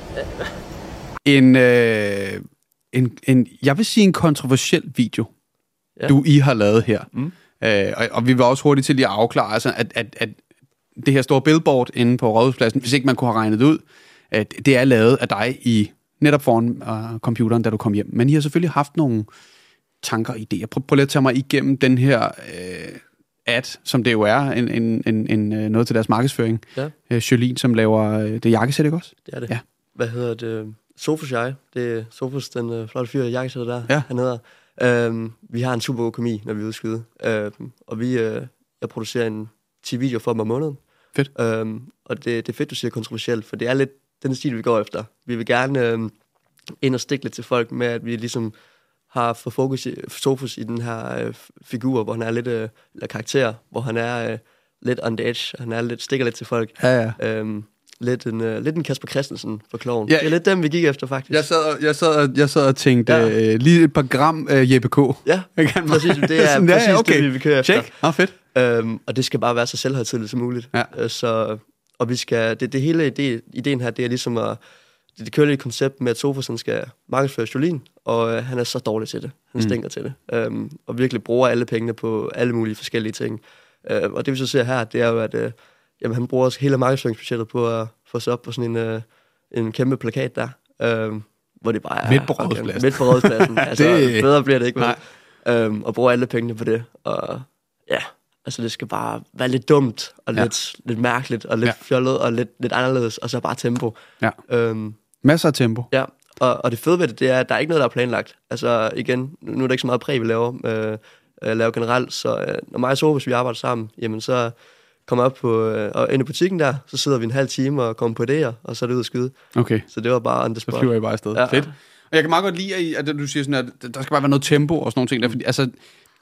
En, øh, en, en, jeg vil sige en kontroversiel video, ja. du I har lavet her. Mm. Øh, og, og vi var også hurtigt til lige at afklare, altså, at, at, at det her store billboard inde på Rådhuspladsen, hvis ikke man kunne have regnet det ud, at det er lavet af dig i netop foran uh, computeren, da du kom hjem. Men I har selvfølgelig haft nogle tanker og idéer. Prøv, prøv lige at tage mig igennem den her øh, ad, som det jo er, en, en, en, en, noget til deres markedsføring. Ja. Øh, Jolien, som laver øh, det jakkesæt, ikke også? Det er det. Ja. Hvad hedder det? Sofus jeg. Det er Sofus, den øh, flotte fyr i jakkesættet der. Ja. Han hedder. Øhm, vi har en super god kemi, når vi er ude at skyde. Øhm, og vi, øh, jeg producerer en ti videoer for dem om måneden. Fedt. Øhm, og det, det er fedt, du siger kontroversielt, for det er lidt den stil, vi går efter. Vi vil gerne øh, ind og stikke lidt til folk med, at vi ligesom har for fokus i, Sofus i den her øh, figur, hvor han er lidt, øh, eller karakter, hvor han er øh, lidt on the edge, han er lidt, stikker lidt til folk. Ja, ja. Øhm, lidt, en, øh, lidt en Kasper Christensen for Kloven. Ja. Det er lidt dem, vi gik efter, faktisk. Jeg sad, jeg sad, jeg sad og tænkte, ja. øh, lige et par gram øh, Jeppe K. Ja, præcis. Det er sådan, præcis ja, okay. det, vi vil køre efter. Check. Ah, fedt. Øhm, og det skal bare være så selvhøjtideligt som muligt. Ja. Øh, så, og vi skal, det, det hele idé, ideen her, det er ligesom at, det, det kører lidt et koncept med, at Sofus skal markedsføre Jolien, og øh, han er så dårlig til det. Han mm. stinker til det. Øhm, og virkelig bruger alle pengene på alle mulige forskellige ting. Øh, og det vi så ser her, det er jo, at øh, jamen, han bruger hele markedsføringsbudgettet på at få sig op på sådan en, øh, en kæmpe plakat der, øh, hvor det bare er... Midt på Rådhuspladsen. Midt på Rådhuspladsen. Altså, det... bedre bliver det ikke. Øhm, og bruger alle pengene på det. Og ja, altså det skal bare være lidt dumt, og ja. lidt, lidt mærkeligt, og lidt ja. fjollet, og lidt, lidt anderledes, og så bare tempo. Ja. Øhm, Masser af tempo. Ja, og, og det fede ved det, det er, at der er ikke noget, der er planlagt. Altså igen, nu er der ikke så meget præg, vi laver, øh, øh, laver generelt, så øh, når mig og Sofus, vi arbejder sammen, jamen så kommer op på, øh, og ind i butikken der, så sidder vi en halv time og kommer på idéer, og så er det ud at skyde. Okay. Så det var bare on the spot. Så flyver I bare afsted. Ja. Fedt. Og jeg kan meget godt lide, at du siger sådan, at der skal bare være noget tempo og sådan nogle ting der, fordi altså,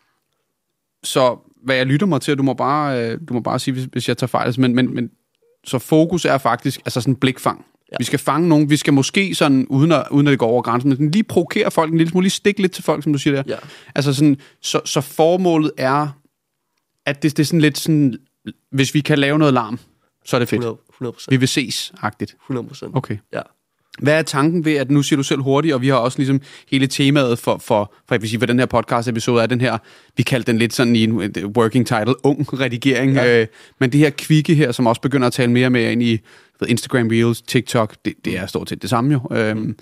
så hvad jeg lytter mig til, du må bare, du må bare sige, hvis, hvis jeg tager fejl, men, men, men så fokus er faktisk, altså sådan en blikfang. Ja. Vi skal fange nogen, vi skal måske sådan, uden at, uden at det går over grænsen, men lige provokere folk en lille smule, lige stikke lidt til folk, som du siger der. Ja. Altså sådan, så, så formålet er, at det, det er sådan lidt sådan, hvis vi kan lave noget larm, så er det fedt. hundrede procent. Vi vil ses-agtigt. hundrede procent. Okay. Ja. Hvad er tanken ved, at nu siger du selv hurtigt, og vi har også ligesom hele temaet for, for, for jeg vil sige, for den her podcast-episode er den her, vi kaldte den lidt sådan i en working title, ung redigering, ja. øh, men det her kvikke her, som også begynder at tale mere med ind i Instagram Reels, TikTok, det, det er stort set det samme jo. Øhm, mm.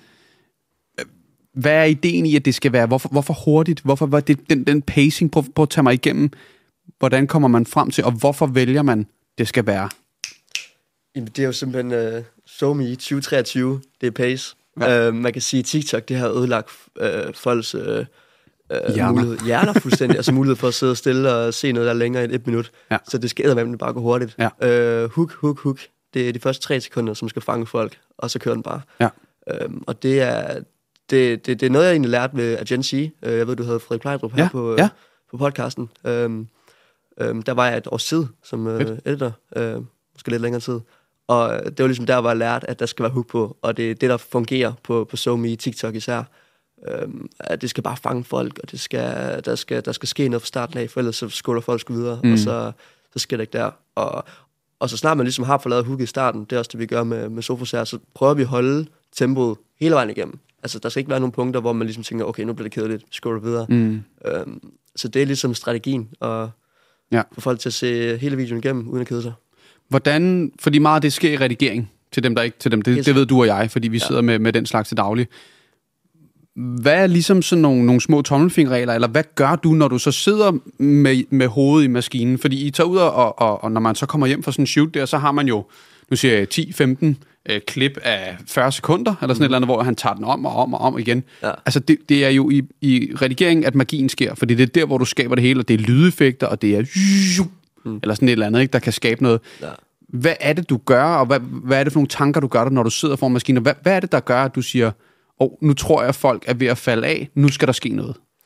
Hvad er ideen i, at det skal være, hvorfor, hvorfor hurtigt, hvorfor var det den, den pacing, prøv, prøv at tage mig igennem, hvordan kommer man frem til, og hvorfor vælger man, det skal være? Jamen, det er jo simpelthen uh, SoMe tyve treogtyve, det er pace. Ja. Uh, man kan sige, at TikTok, det har ødelagt uh, folks uh, hjerner. mulighed, hjerner fuldstændig, altså mulighed for at sidde stille og se noget, der er længere end et minut. Ja. Så det skal eddermame bare gå hurtigt. Ja. Uh, hook, hook, hook. Det er de første tre sekunder, som skal fange folk, og så kører den bare. Ja. Uh, og det er, det, det, det er noget, jeg egentlig lærte ved Agency. Uh, jeg ved, du havde Frederik Plejdrup her ja. på, ja. på podcasten. Uh, uh, der var jeg et års tid som uh, editor. Uh, måske lidt længere tid. Og det var ligesom der, hvor jeg lærte, at der skal være hook på, og det er det, der fungerer på, på SoMe, TikTok især. Øhm, at det skal bare fange folk, og det skal, der, skal, der skal ske noget fra starten af, for ellers så skåler folk sgu videre, mm. og så, så sker det ikke der. Og, og så snart man ligesom har forladet hook i starten, det er også det, vi gør med, med Sofus her, så prøver vi at holde tempoet hele vejen igennem. Altså, der skal ikke være nogen punkter, hvor man ligesom tænker, okay, nu bliver det kedeligt, skåler videre. Mm. Øhm, så det er ligesom strategien, at ja. få folk til at se hele videoen igennem, uden at kede sig. Hvordan, fordi meget af det sker i redigering, til dem, der ikke til dem, det, det ved du og jeg, fordi vi ja. sidder med, med den slags til daglig. Hvad er ligesom sådan nogle, nogle små tommelfingerregler, eller hvad gør du, når du så sidder med, med hovedet i maskinen? Fordi I tager ud, og, og, og når man så kommer hjem fra sådan en shoot der, så har man jo, nu siger jeg ti femten øh, klip af fyrre sekunder, eller sådan mm. et eller andet, hvor han tager den om og om og om igen. Ja. Altså det, det er jo i, i redigeringen, at magien sker, fordi det er der, hvor du skaber det hele, og det er lydeffekter, og det er mm. eller sådan et eller andet, ikke, der kan skabe noget. Ja. Hvad er det, du gør, og hvad, hvad er det for nogle tanker, du gør der, når du sidder foran maskinen? Hvad, hvad er det, der gør, at du siger, åh, oh, nu tror jeg, at folk er ved at falde af, nu skal der ske noget?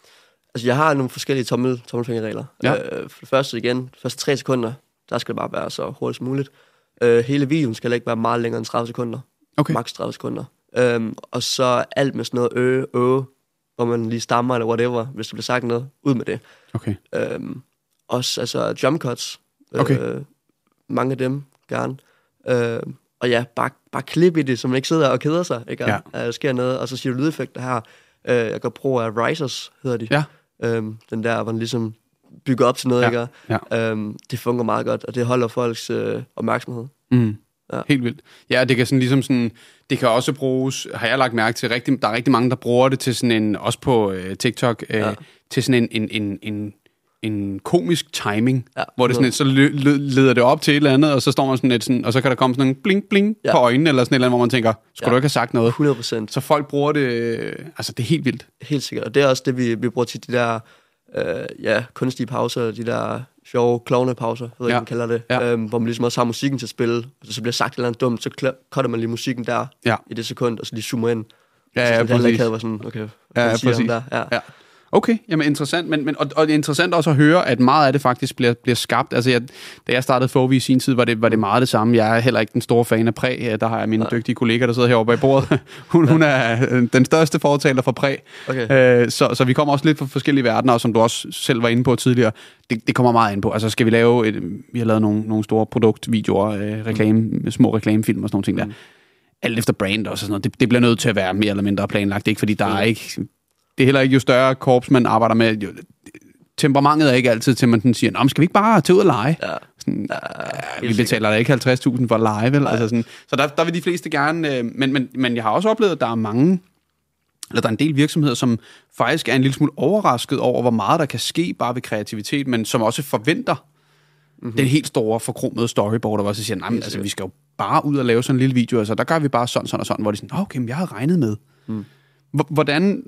Altså, jeg har nogle forskellige tommel, tommelfingerregler. Ja. Øh, for det første igen, de første tre sekunder, der skal det bare være så hurtigt som muligt. Øh, hele videoen skal ikke være meget længere end tredive sekunder. Okay. Max tredive sekunder. Øhm, og så alt med sådan noget ø, ø, hvor man lige stammer eller whatever, hvis der bliver sagt noget, ud med det. Okay. Øhm, også altså jump cuts. Okay. Øh, mange af dem, gerne. Øh, og ja, bare, bare klip i det, så man ikke sidder og keder sig, ikke? Ja. At der sker noget, og så siger du lydeffekter her. Øh, jeg går brug af risers, hedder de. Ja. Øhm, den der, hvor den ligesom bygger op til noget, Ja. ikke? Ja. Øhm, det fungerer meget godt, og det holder folks øh, opmærksomhed. Mm. Ja. Helt vildt. Ja, det kan sådan ligesom sådan, det kan også bruges, har jeg lagt mærke til, rigtig, der er rigtig mange, der bruger det til sådan en, også på øh, TikTok, øh, Ja. til sådan en, en, en, en, en komisk timing, Ja. hvor det sådan et, så lø, lø, leder det op til et eller andet, og så står man sådan et, sådan, og så kan der komme sådan en bling bling Ja. på øjnene, eller sådan et eller andet, hvor man tænker, skulle Ja. du ikke have sagt noget? hundrede procent. Så folk bruger det, øh, altså det er helt vildt. Helt sikkert. Og det er også det, vi, vi bruger til de der øh, ja, kunstige pauser, de der sjove klovnepauser, jeg ved ikke, Ja. man kalder det, Ja. øhm, hvor man ligesom også har musikken til at spille, og så bliver sagt et eller andet dumt, så kl- cutter man lige musikken der Ja. i det sekund, og så lige zoomer ind. Ja, så ja, det heller præcis. ikke havde været sådan, okay, Ja, ja, ja, siger ham præcis. der. Ja. Ja. Okay, jamen interessant, men, men, og, og det er interessant også at høre, at meget af det faktisk bliver, bliver skabt. Altså, jeg, da jeg startede Fovi i sin tid, var det, var det meget det samme. Jeg er heller ikke den store fan af præ. Der har jeg mine Nej. dygtige kolleger, der sidder herovre bag bordet. hun, hun er øh, den største fortaler for præ. Okay. Øh, så, så vi kommer også lidt fra forskellige verdener, og som du også selv var inde på tidligere, det, det kommer meget ind på. Altså, skal vi lave, et, vi har lavet nogle, nogle store produktvideoer, øh, reklame, små reklamefilm og sådan nogle ting der. Mm. Alt efter brand også og sådan noget. Det, det bliver nødt til at være mere eller mindre planlagt, ikke? Fordi der er ikke... Det er heller ikke jo større korps, man arbejder med. Jo, temperamentet er ikke altid til, man sådan siger, nå, men skal vi ikke bare tage ud og lege? Ja. Sådan, Ja, ja, vi betaler da ikke halvtreds tusind for at lege, vel? Altså sådan, så der, der vil de fleste gerne... Øh, men, men, men jeg har også oplevet, at der er mange... Eller der er en del virksomheder, som faktisk er en lille smule overrasket over, hvor meget der kan ske bare ved kreativitet, men som også forventer mm-hmm. den helt store forkromede storyboard, og også siger, nej, men altså, vi skal jo bare ud og lave sådan en lille video, altså der gør vi bare sådan, sådan og sådan, hvor de sådan, okay, men jeg havde regnet med. Mm. Hvordan...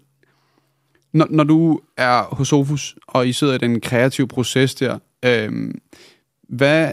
Når, når du er hos Sofus, og I sidder i den kreative proces der, øhm, hvad,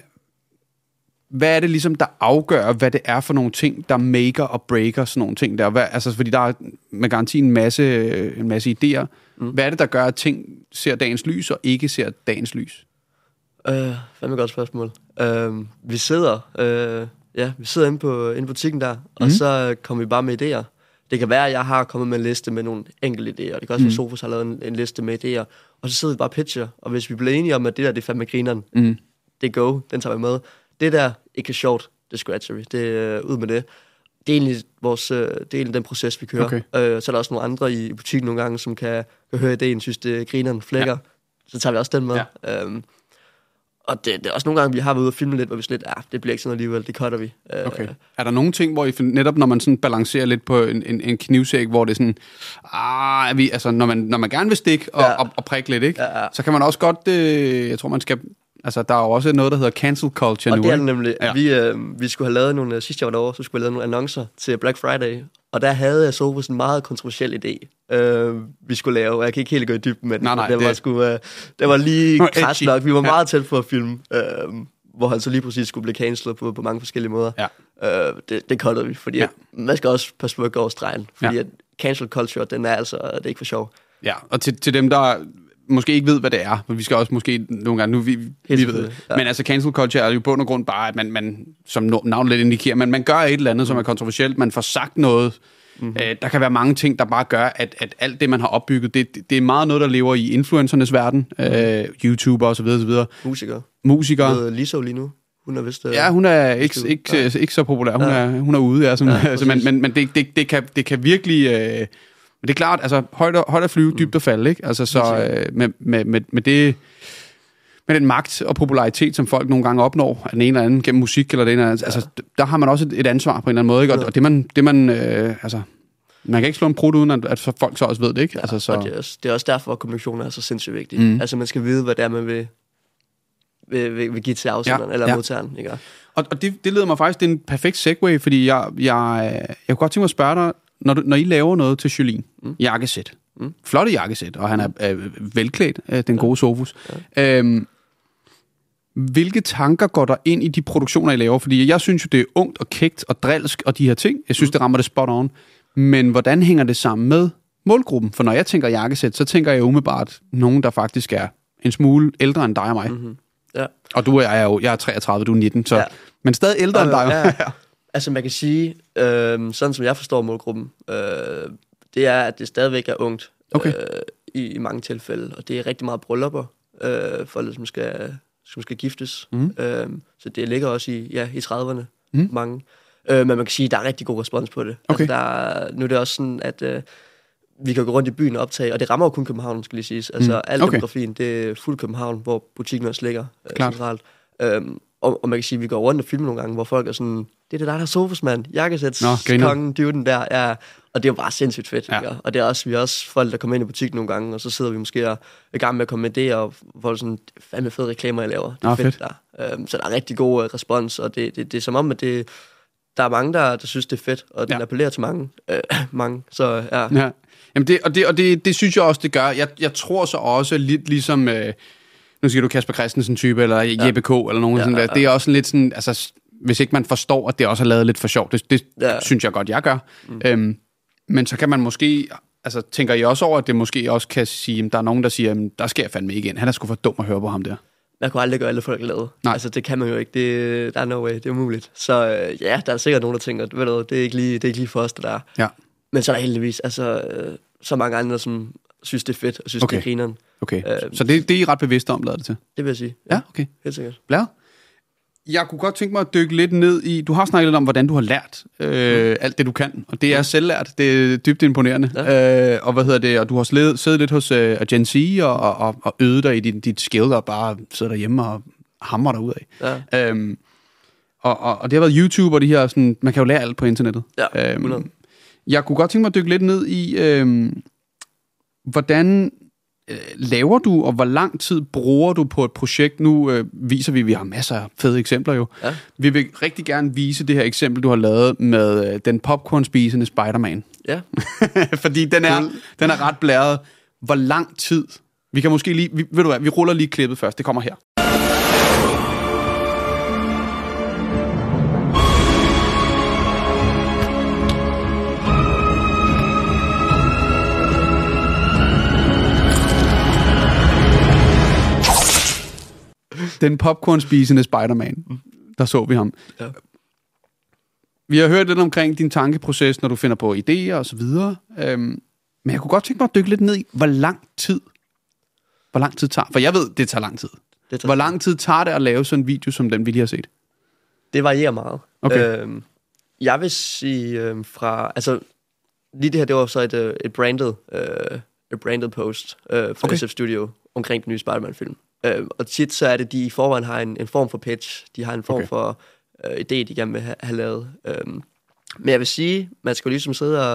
hvad er det ligesom, der afgør, hvad det er for nogle ting, der maker og breaker sådan nogle ting der? Hvad, altså, fordi der er med garanti en masse, en masse idéer. Mm. Hvad er det, der gør, at ting ser dagens lys, og ikke ser dagens lys? Øh, fandme godt spørgsmål. Øh, vi sidder, øh, ja, vi sidder inde på inde på butikken der, mm. og så kommer vi bare med idéer. Det kan være, at jeg har kommet med en liste med nogle enkelte idéer. Det kan også være, at Sofus har lavet en, en liste med idéer. Og så sidder vi bare og pitcher. Og hvis vi bliver enige om, at det der, det er fandme grineren, Mm. det er go, den tager vi med. Det der, ikke er sjovt, det scratcher vi. Det er ud med det. Det er egentlig, vores, øh, det er egentlig den proces, vi kører. Okay. Øh, så er der også nogle andre i butikken nogle gange, som kan, kan høre idéen, synes det er grineren, flækker. Ja. Så tager vi også den med. Ja. Øhm, og det, det er også nogle gange, vi har været ude og filme lidt, hvor vi sådan lidt, ja, det bliver ikke sådan alligevel, det cutter vi. Øh, Okay. Er der nogle ting, hvor I find, netop når man sådan balancerer lidt på en, en, en knivsæk, hvor det er sådan, ah, er vi, altså når man, når man gerne vil stikke og, Ja. og, og prikke lidt, ikke? Ja, ja. Så kan man også godt, øh, jeg tror man skal, altså der er jo også noget, der hedder cancel culture Og nu, det er ikke? det nemlig. Ja. Ja. Vi, øh, vi skulle have lavet nogle, sidste jeg var derovre, så skulle vi have lavet nogle annoncer til Black Friday. Og der havde jeg Sofus en meget kontroversiel idé, øh, vi skulle lave. Jeg kan ikke helt gå i dybden med den. Nej, nej, det, det- var sgu, øh, det var lige Det var kras edgy. nok. Vi var Ja. meget tæt på at filme, øh, hvor han så lige præcis skulle blive cancelled på, på mange forskellige måder. Ja. Øh, det, det cuttede vi, fordi Ja. ja. man skal også passe på at gå over stregen. Fordi Ja. at cancel culture, den er altså, det er ikke for sjov. Ja, og til, til dem, der måske ikke ved, hvad det er, for vi skal også måske nogle gange, nu vi, vi ved det. selvfølgelig, ja. Men altså cancel culture er jo på bund og grund bare, at man, man som navnet lidt indikerer, men man gør et eller andet, mm. som er kontroversielt, man får sagt noget. Mm-hmm. Øh, der kan være mange ting, der bare gør, at, at alt det, man har opbygget, det, det er meget noget, der lever i influencernes verden, mm. øh, YouTuber og så videre, så videre. Musikere. Musikere. Med Liso lige nu. Hun er vist... Øh, Ja, hun er ikke, Liso. ikke, Ja. ikke, ikke så populær. Hun, Ja. er, hun er ude, ja. Som, Ja, altså, men præcis. men, men det, det, det, kan, det kan virkelig... Øh, men det er klart, altså højt, og- højt at flyve, dybt at falde, ikke? Altså så øh, med, med, med, med det... Med den magt og popularitet, som folk nogle gange opnår af den ene eller anden gennem musik eller det ene eller andet, ja. Altså der har man også et, et ansvar på en eller anden måde, ikke? Og, Ja. og det man... Det man øh, altså, man kan ikke slå en prut uden, at, at folk så også ved det, ikke? Ja, altså, så, og det er, også, det er også derfor, at kommunikation er så sindssygt vigtig. Mm. Mm. Altså, man skal vide, hvad det er, man vil, vil, vil, vil give til afsenderen, Ja, ja, eller ja. ja. modtageren. Ikke? Og, og det, det leder mig faktisk, det er en perfekt segue, fordi jeg, jeg, jeg kunne godt tænke mig at spørge dig, når, du, når I laver noget til Jolien, mm. jakkesæt, mm. flotte jakkesæt, og han er øh, velklædt, øh, den gode Sofus. Ja. Øhm, hvilke tanker går der ind i de produktioner, I laver? Fordi jeg synes jo, det er ungt og kægt og drilsk og de her ting. Jeg synes, mm. det rammer det spot on. Men hvordan hænger det sammen med målgruppen? For når jeg tænker jakkesæt, så tænker jeg umiddelbart nogen, der faktisk er en smule ældre end dig og mig. Mm-hmm. Ja. Og du er jo, jeg er treogtredive, du er nitten, så, ja. men stadig ældre og, end dig. Ja. Altså man kan sige, øh, sådan som jeg forstår målgruppen, øh, det er, at det stadigvæk er ungt okay. øh, i, i mange tilfælde, og det er rigtig meget bryllupper, øh, folk som skal, som skal giftes. Mm. Øh, så det ligger også i, ja, i trediverne, mm. mange. Øh, men man kan sige, at der er rigtig god respons på det. Okay. Altså, der er, nu er det også sådan, at øh, vi kan gå rundt i byen og optage, og det rammer jo kun København, skal lige siges. Altså mm. al okay. demografien, det er fuld København, hvor butikken også ligger øh, centralt. Øh, og, og man kan sige, at vi går rundt og filmer nogle gange, hvor folk er sådan, det er det der, der er Sofus, mand. Jakkesætskongen, dyvden der. Ja. Og det er jo bare sindssygt fedt. Ja. Ikke? Og det er også, vi er også folk, der kommer ind i butikken nogle gange, og så sidder vi måske og er i gang med at komme med det, og folk sådan, fandme fede reklamer, jeg laver. Det er Nå, fedt, fedt. Der. Um, så der er rigtig god uh, respons, og det, det, det er som om, at det, der er mange, der, der synes, det er fedt, og den ja. appellerer til mange. Uh, mange. Så ja. ja. Jamen det, og det, og det, det synes jeg også, det gør. Jeg, jeg tror så også lidt ligesom... Øh, nu siger du Kasper Christensen type, eller ja. Jeppe K, eller nogen ja, sådan der. Ja, ja. Det er også lidt sådan... Altså, hvis ikke man forstår, at det også er lavet lidt for sjovt. Det, det ja. synes jeg godt, jeg gør. Mm. Øhm, men så kan man måske... Altså, tænker I også over, at det måske også kan sige, at der er nogen, der siger, at der skal jeg fandme ikke ind. Han er sgu for dum at høre på ham der. Man kunne aldrig gøre alle folk glade. Nej. Altså, det kan man jo ikke. Det, der er no way. Det er umuligt. Så øh, ja, der er sikkert nogen, der tænker, ved du, det er ikke lige, det er ikke lige for os, det der. Ja. Men så er der heldigvis altså, øh, så mange andre, som synes, det er fedt, og synes, okay. det er grineren. Okay, øh, så det, det er I ret bevidste om, lader det til? Det vil jeg sige. Ja, ja okay. Helt sikkert. Bladet? Jeg kunne godt tænke mig at dykke lidt ned i... Du har snakket lidt om, hvordan du har lært øh, mm. alt det, du kan. Og det er selvlært. Det er dybt imponerende. Ja. Øh, og hvad hedder det? Og du har siddet, siddet lidt hos uh, Gen Z og, og, og øvet dig i dit, dit skill og bare sidder derhjemme og hamrer dig ud af. Ja. Øhm, og, og, og det har været YouTube og de her... Sådan, man kan jo lære alt på internettet. Ja, øhm, jeg kunne godt tænke mig at dykke lidt ned i... Øh, hvordan... laver du, og hvor lang tid bruger du på et projekt? Nu øh, viser vi, vi har masser af fede eksempler jo. Ja. Vi vil rigtig gerne vise det her eksempel, du har lavet med øh, den popcorn-spisende Spider-Man. Ja. Fordi den er, cool. den er ret blæret. Hvor lang tid? Vi kan måske lige, vi, ved du hvad, vi ruller lige klippet først. Det kommer her. Den popcorn-spisende Spider-Man. Der så vi ham. Ja. Vi har hørt lidt omkring din tankeproces, når du finder på idéer og så videre. Øhm, men jeg kunne godt tænke mig at dykke lidt ned i, hvor lang tid, hvor lang tid tager, for jeg ved, det tager lang tid. Det tager hvor lang tid tager det at lave sådan en video, som den vi lige har set? Det varierer meget. Okay. Øhm, jeg vil sige øhm, fra, altså lige det her, det var så et, et branded, øh, et branded post øh, fra okay. S F Studio omkring den nye Spider-Man-film. Øh, og tit så er det, de i forvejen har en, en form for pitch. De har en form okay. for øh, idé, de gerne vil have, have lavet. Øhm, men jeg vil sige, man skal jo ligesom sidde og...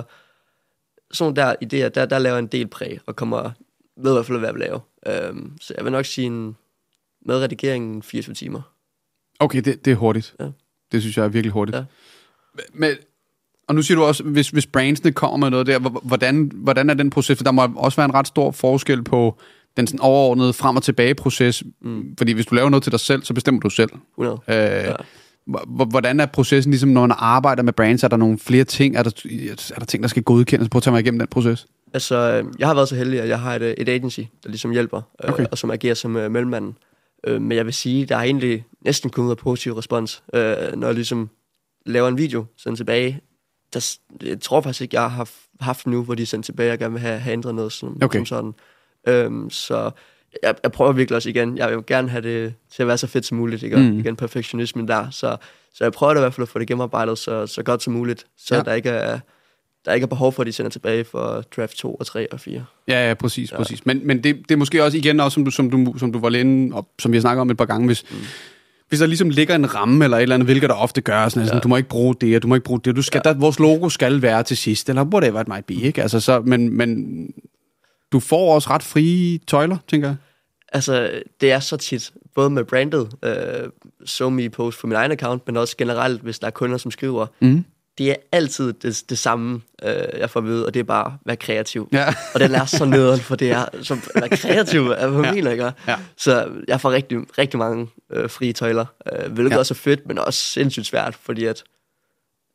Sådan der idéer, der, der laver en del præg, og kommer ved i hvert fald, hvad jeg vil lave. Øhm, så jeg vil nok sige, en, med redigeringen fireogtyve timer. Okay, det, det er hurtigt. Ja. Det synes jeg er virkelig hurtigt. Ja. Men, og nu siger du også, hvis, hvis brandsene kommer med noget der, hvordan, hvordan er den proces? For der må også være en ret stor forskel på... den sådan overordnede frem- og tilbage-proces. Mm. Fordi hvis du laver noget til dig selv, så bestemmer du selv. hundrede Øh, ja. Hvordan er processen, ligesom når man arbejder med brands? Er der nogle flere ting? Er der, er der ting, der skal godkendes? Prøv at tage mig igennem den proces. Altså, jeg har været så heldig, at jeg har et, et agency, der ligesom hjælper, okay. øh, og som agerer som uh, mellemmanden. Øh, men jeg vil sige, der er egentlig næsten kun noget positiv respons, øh, når jeg ligesom laver en video, sådan tilbage. Der, jeg tror faktisk ikke, jeg har haft nu, hvor de er sendt tilbage, og gerne vil have, have ændret noget som, okay. som sådan. Øhm, så jeg, jeg prøver virkelig også igen. Jeg vil gerne have det til at være så fedt som muligt. Ikke? Mm. Igen perfektionismen der. Så, så jeg prøver da i hvert fald at få det gennemarbejdet så, så godt som muligt. Så ja. der, ikke er, der ikke er behov for, at de sender tilbage for draft to og tre og fire. Ja, ja, præcis. Ja. præcis. Men, men det, det er måske også igen, også, som, du, som, du, som du var inde, og som vi har snakket om et par gange, hvis... Mm. Hvis der ligesom ligger en ramme eller et eller andet, hvilket der ofte gør, sådan, ja. altså, du må ikke bruge det, og du må ikke bruge det, du skal, ja. der, vores logo skal være til sidst, eller whatever it might be, ikke? Altså, så, men, men du får også ret frie tøjler, tænker jeg. Altså, det er så tit, både med branded, øh, SoMe post på min egen account, men også generelt, hvis der er kunder, som skriver, mm. det er altid det, det samme, øh, jeg får at vide, og det er bare, vær kreativ. Ja. Og den er så nederen, for det er, så vær kreativ, er på min, ikke? Ja. Så jeg får rigtig, rigtig mange øh, frie tøjler, øh, hvilket ja. også er fedt, men også sindssygt svært, fordi at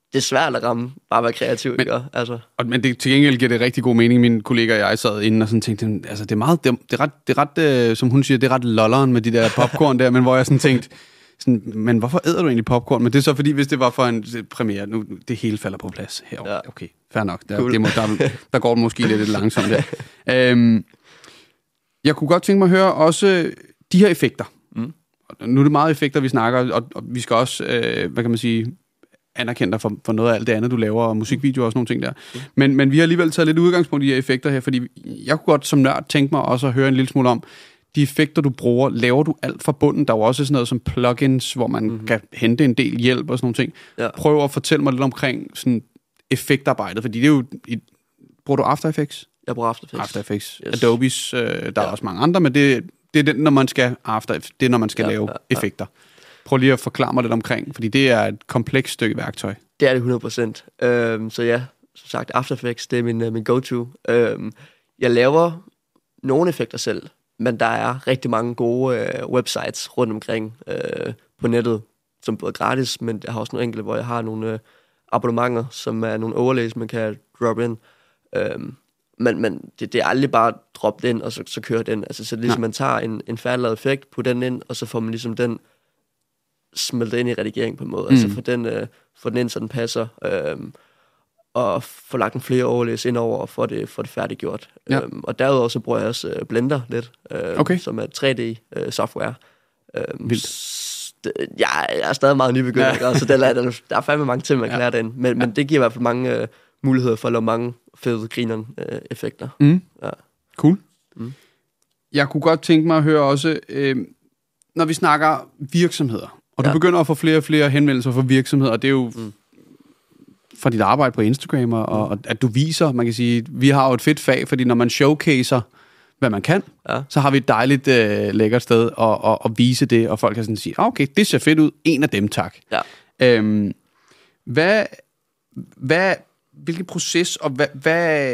det er svært at ramme, bare at være kreativ, men, ikke? Altså. Og, men det, til gengæld giver det rigtig god mening. Mine kollegaer og jeg sad inde og sådan tænkte, altså det er meget, det, det er ret, det er ret øh, som hun siger, det er ret lolleren med de der popcorn der, men hvor jeg sådan tænkte, sådan, men hvorfor æder du egentlig popcorn? Men det er så fordi, hvis det var for en premiere, nu det hele falder på plads herovre. Ja. Okay, fair nok. Der, cool. det må, der, der går det måske lidt, lidt langsomt der. øhm, jeg kunne godt tænke mig at høre også de her effekter. Mm. Nu er det meget effekter, vi snakker, og, og vi skal også, øh, hvad kan man sige, anerkende dig for, for noget af alt det andet, du laver, og musikvideoer og sådan nogle ting der. Mm. Men, men vi har alligevel taget lidt udgangspunkt i de her effekter her, fordi jeg kunne godt som nørd tænke mig også at høre en lille smule om, de effekter, du bruger, laver du alt fra bunden? Der er jo også sådan noget som plugins, hvor man mm-hmm. kan hente en del hjælp og sådan nogle ting. Ja. Prøv at fortælle mig lidt omkring sådan effektarbejdet, fordi det er jo... I, bruger du After Effects? Jeg bruger After Effects. After Effects. Yes. Adobe's, øh, der ja. er også mange andre, men det, det er det, når man skal, after, det er, når man skal ja, lave ja, ja. effekter. Prøv lige at forklare mig lidt omkring, fordi det er et komplekst stykke værktøj. Det er det hundrede procent. Øhm, så ja, som sagt, After Effects, det er min, min go-to. Øhm, jeg laver nogle effekter selv, men der er rigtig mange gode øh, websites rundt omkring øh, på nettet, som både er gratis, men jeg har også nogle enkelte, hvor jeg har nogle øh, abonnementer, som er nogle overlays, man kan droppe ind. Øhm, men men det, det er aldrig bare droppe ind, og så, så kører den. Altså, så det er ligesom, man tager en, en færdiglavet effekt, putter den ind, og så får man ligesom den smeltet ind i redigering på en måde. Mm. Altså få den, øh, få den ind, så den passer, øh, og få lagt en flere overlæs ind over, og få det, få det færdiggjort. Ja. Øhm, og derudover så bruger jeg også øh, Blender lidt, øh, okay. som er tre D-software. Øh, Vildt. Jeg er stadig meget nybegyndt, ja. så der er, der, der er fandme mange ting, man kan ja. lære den. Men, men det giver i hvert fald mange øh, muligheder for at lave mange fede grinerne øh, effekter. Mm. Ja. Cool. Mm. Jeg kunne godt tænke mig at høre også, øh, når vi snakker virksomheder, og ja. du begynder at få flere og flere henvendelser fra virksomheder, og det er jo mm. fra dit arbejde på Instagram, og, og at du viser, man kan sige, vi har jo et fedt fag, fordi når man showcaser, hvad man kan, ja. så har vi et dejligt øh, lækkert sted at, at, at vise det, og folk kan sådan sige, okay, det ser fedt ud, en af dem, tak. Ja. Øhm, hvad, hvad, hvilken proces, og hvad, hvad,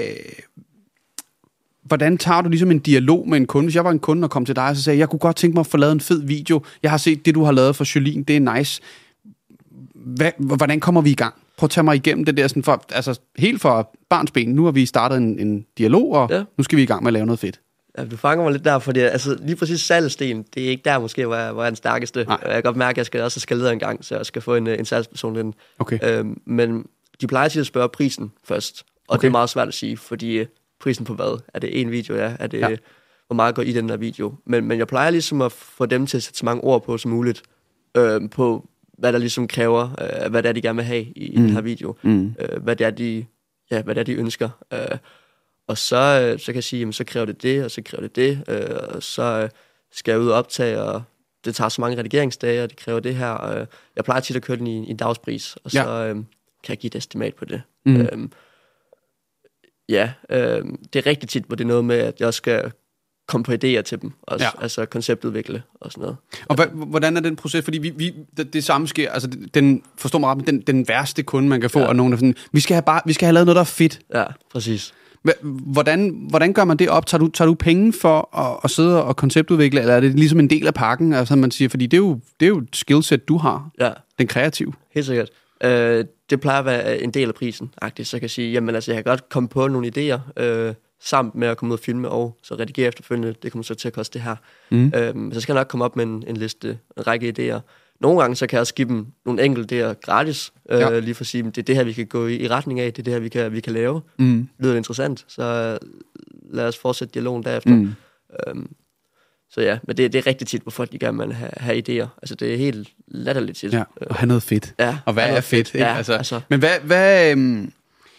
hvordan tager du ligesom en dialog med en kunde? Hvis jeg var en kunde og kom til dig, og så sagde jeg, kunne godt tænke mig at få lavet en fed video, jeg har set det, du har lavet for Jolien, det er nice. Hvad, hvordan kommer vi i gang? Prøv at tage mig igennem det der, sådan for, altså helt fra barnsben. Nu har vi startet en, en dialog, og ja. nu skal vi i gang med at lave noget fedt. Ja, du fanger mig lidt der, fordi altså, lige præcis salgsdelen, det er ikke der måske, hvor jeg, hvor jeg er den stærkeste. Nej. Jeg kan godt mærke, at jeg skal også skal lede en gang, så jeg skal få en, en salgsperson ind. Okay. Øhm, men de plejer til at spørge prisen først, og okay. det er meget svært at sige, fordi prisen på hvad? Er det en video, ja? Er det, ja. hvor meget går i den der video? Men, men jeg plejer ligesom at få dem til at sætte så mange ord på som muligt, øhm, på hvad der ligesom kræver, øh, hvad det er, de gerne vil have i, i mm. den her video, mm. øh, hvad det er, de, ja, hvad det er, de ønsker. Øh, og så, så kan jeg sige, jamen, så kræver det det, og så kræver det det, øh, og så skal jeg ud og optage, og det tager så mange redigeringsdage, og det kræver det her. Øh, jeg plejer tit at køre den i, i en dagspris, og så ja. øh, kan jeg give et estimat på det. Mm. Øh, ja, øh, det er rigtig tit, hvor det er noget med, at jeg skal komme på idéer til dem, også, ja. altså konceptudvikle og sådan noget. Og h- hvordan er den proces? Fordi vi, vi, det, det samme sker, altså den, forstår mig ret, men den, den værste kunde, man kan få, ja. er nogen, der sådan, vi skal have bare, vi skal have lavet noget, der er fedt. Ja, præcis. Hvordan, hvordan gør man det op? Tager du, tager du penge for at, at sidde og konceptudvikle, eller er det ligesom en del af pakken, altså man siger, fordi det er jo, det er jo et skillset, du har, ja. den kreative. Helt sikkert. Øh, det plejer at være en del af prisen, faktisk. Så jeg kan sige, jamen altså, jeg kan godt komme på nogle idéer, øh, sammen med at komme ud og filme, og så redigere efterfølgende, det kommer så til at koste det her. Mm. Øhm, så skal jeg nok komme op med en, en liste, en række idéer. Nogle gange, så kan jeg også give dem nogle enkelte idéer gratis, øh, ja. lige for at sige, det er det her, vi kan gå i, i retning af, det er det her, vi kan, vi kan lave. Mm. Lyder det interessant, så lad os fortsætte dialogen derefter. Mm. Øhm, så ja, men det, det er rigtig tit, hvor folk de gerne vil have, have idéer. Altså, det er helt latterligt tit. Ja, og have noget fedt. Ja, og hvad er fedt? fedt ja, altså, altså. Men hvad... hvad, øhm,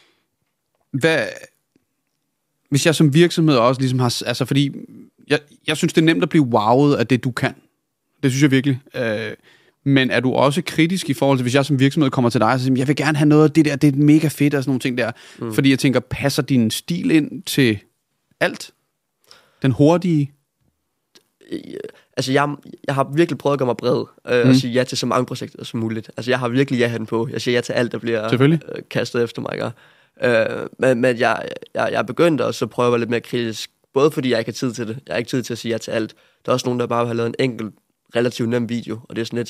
hvad hvis jeg som virksomhed også ligesom har... Altså, fordi jeg, jeg synes, det er nemt at blive wowet af det, du kan. Det synes jeg virkelig. Øh, men er du også kritisk i forhold til, hvis jeg som virksomhed kommer til dig og siger, jeg vil gerne have noget af det der, det er mega fedt og sådan nogle ting der. Mm. Fordi jeg tænker, passer din stil ind til alt? Den hurtige... Altså, jeg, jeg har virkelig prøvet at gøre mig bred øh, mm. og sige ja til så mange projekter som muligt. Altså, jeg har virkelig ja-hatten på. Jeg siger ja til alt, der bliver øh, kastet efter mig, ikke? Øh, men men jeg, jeg, jeg er begyndt, og så prøver jeg lidt mere kritisk, både fordi jeg ikke har tid til det. Jeg har ikke tid til at sige ja til alt. Der er også nogen, der bare vil have lavet en enkelt, relativt nem video, og det er sådan lidt,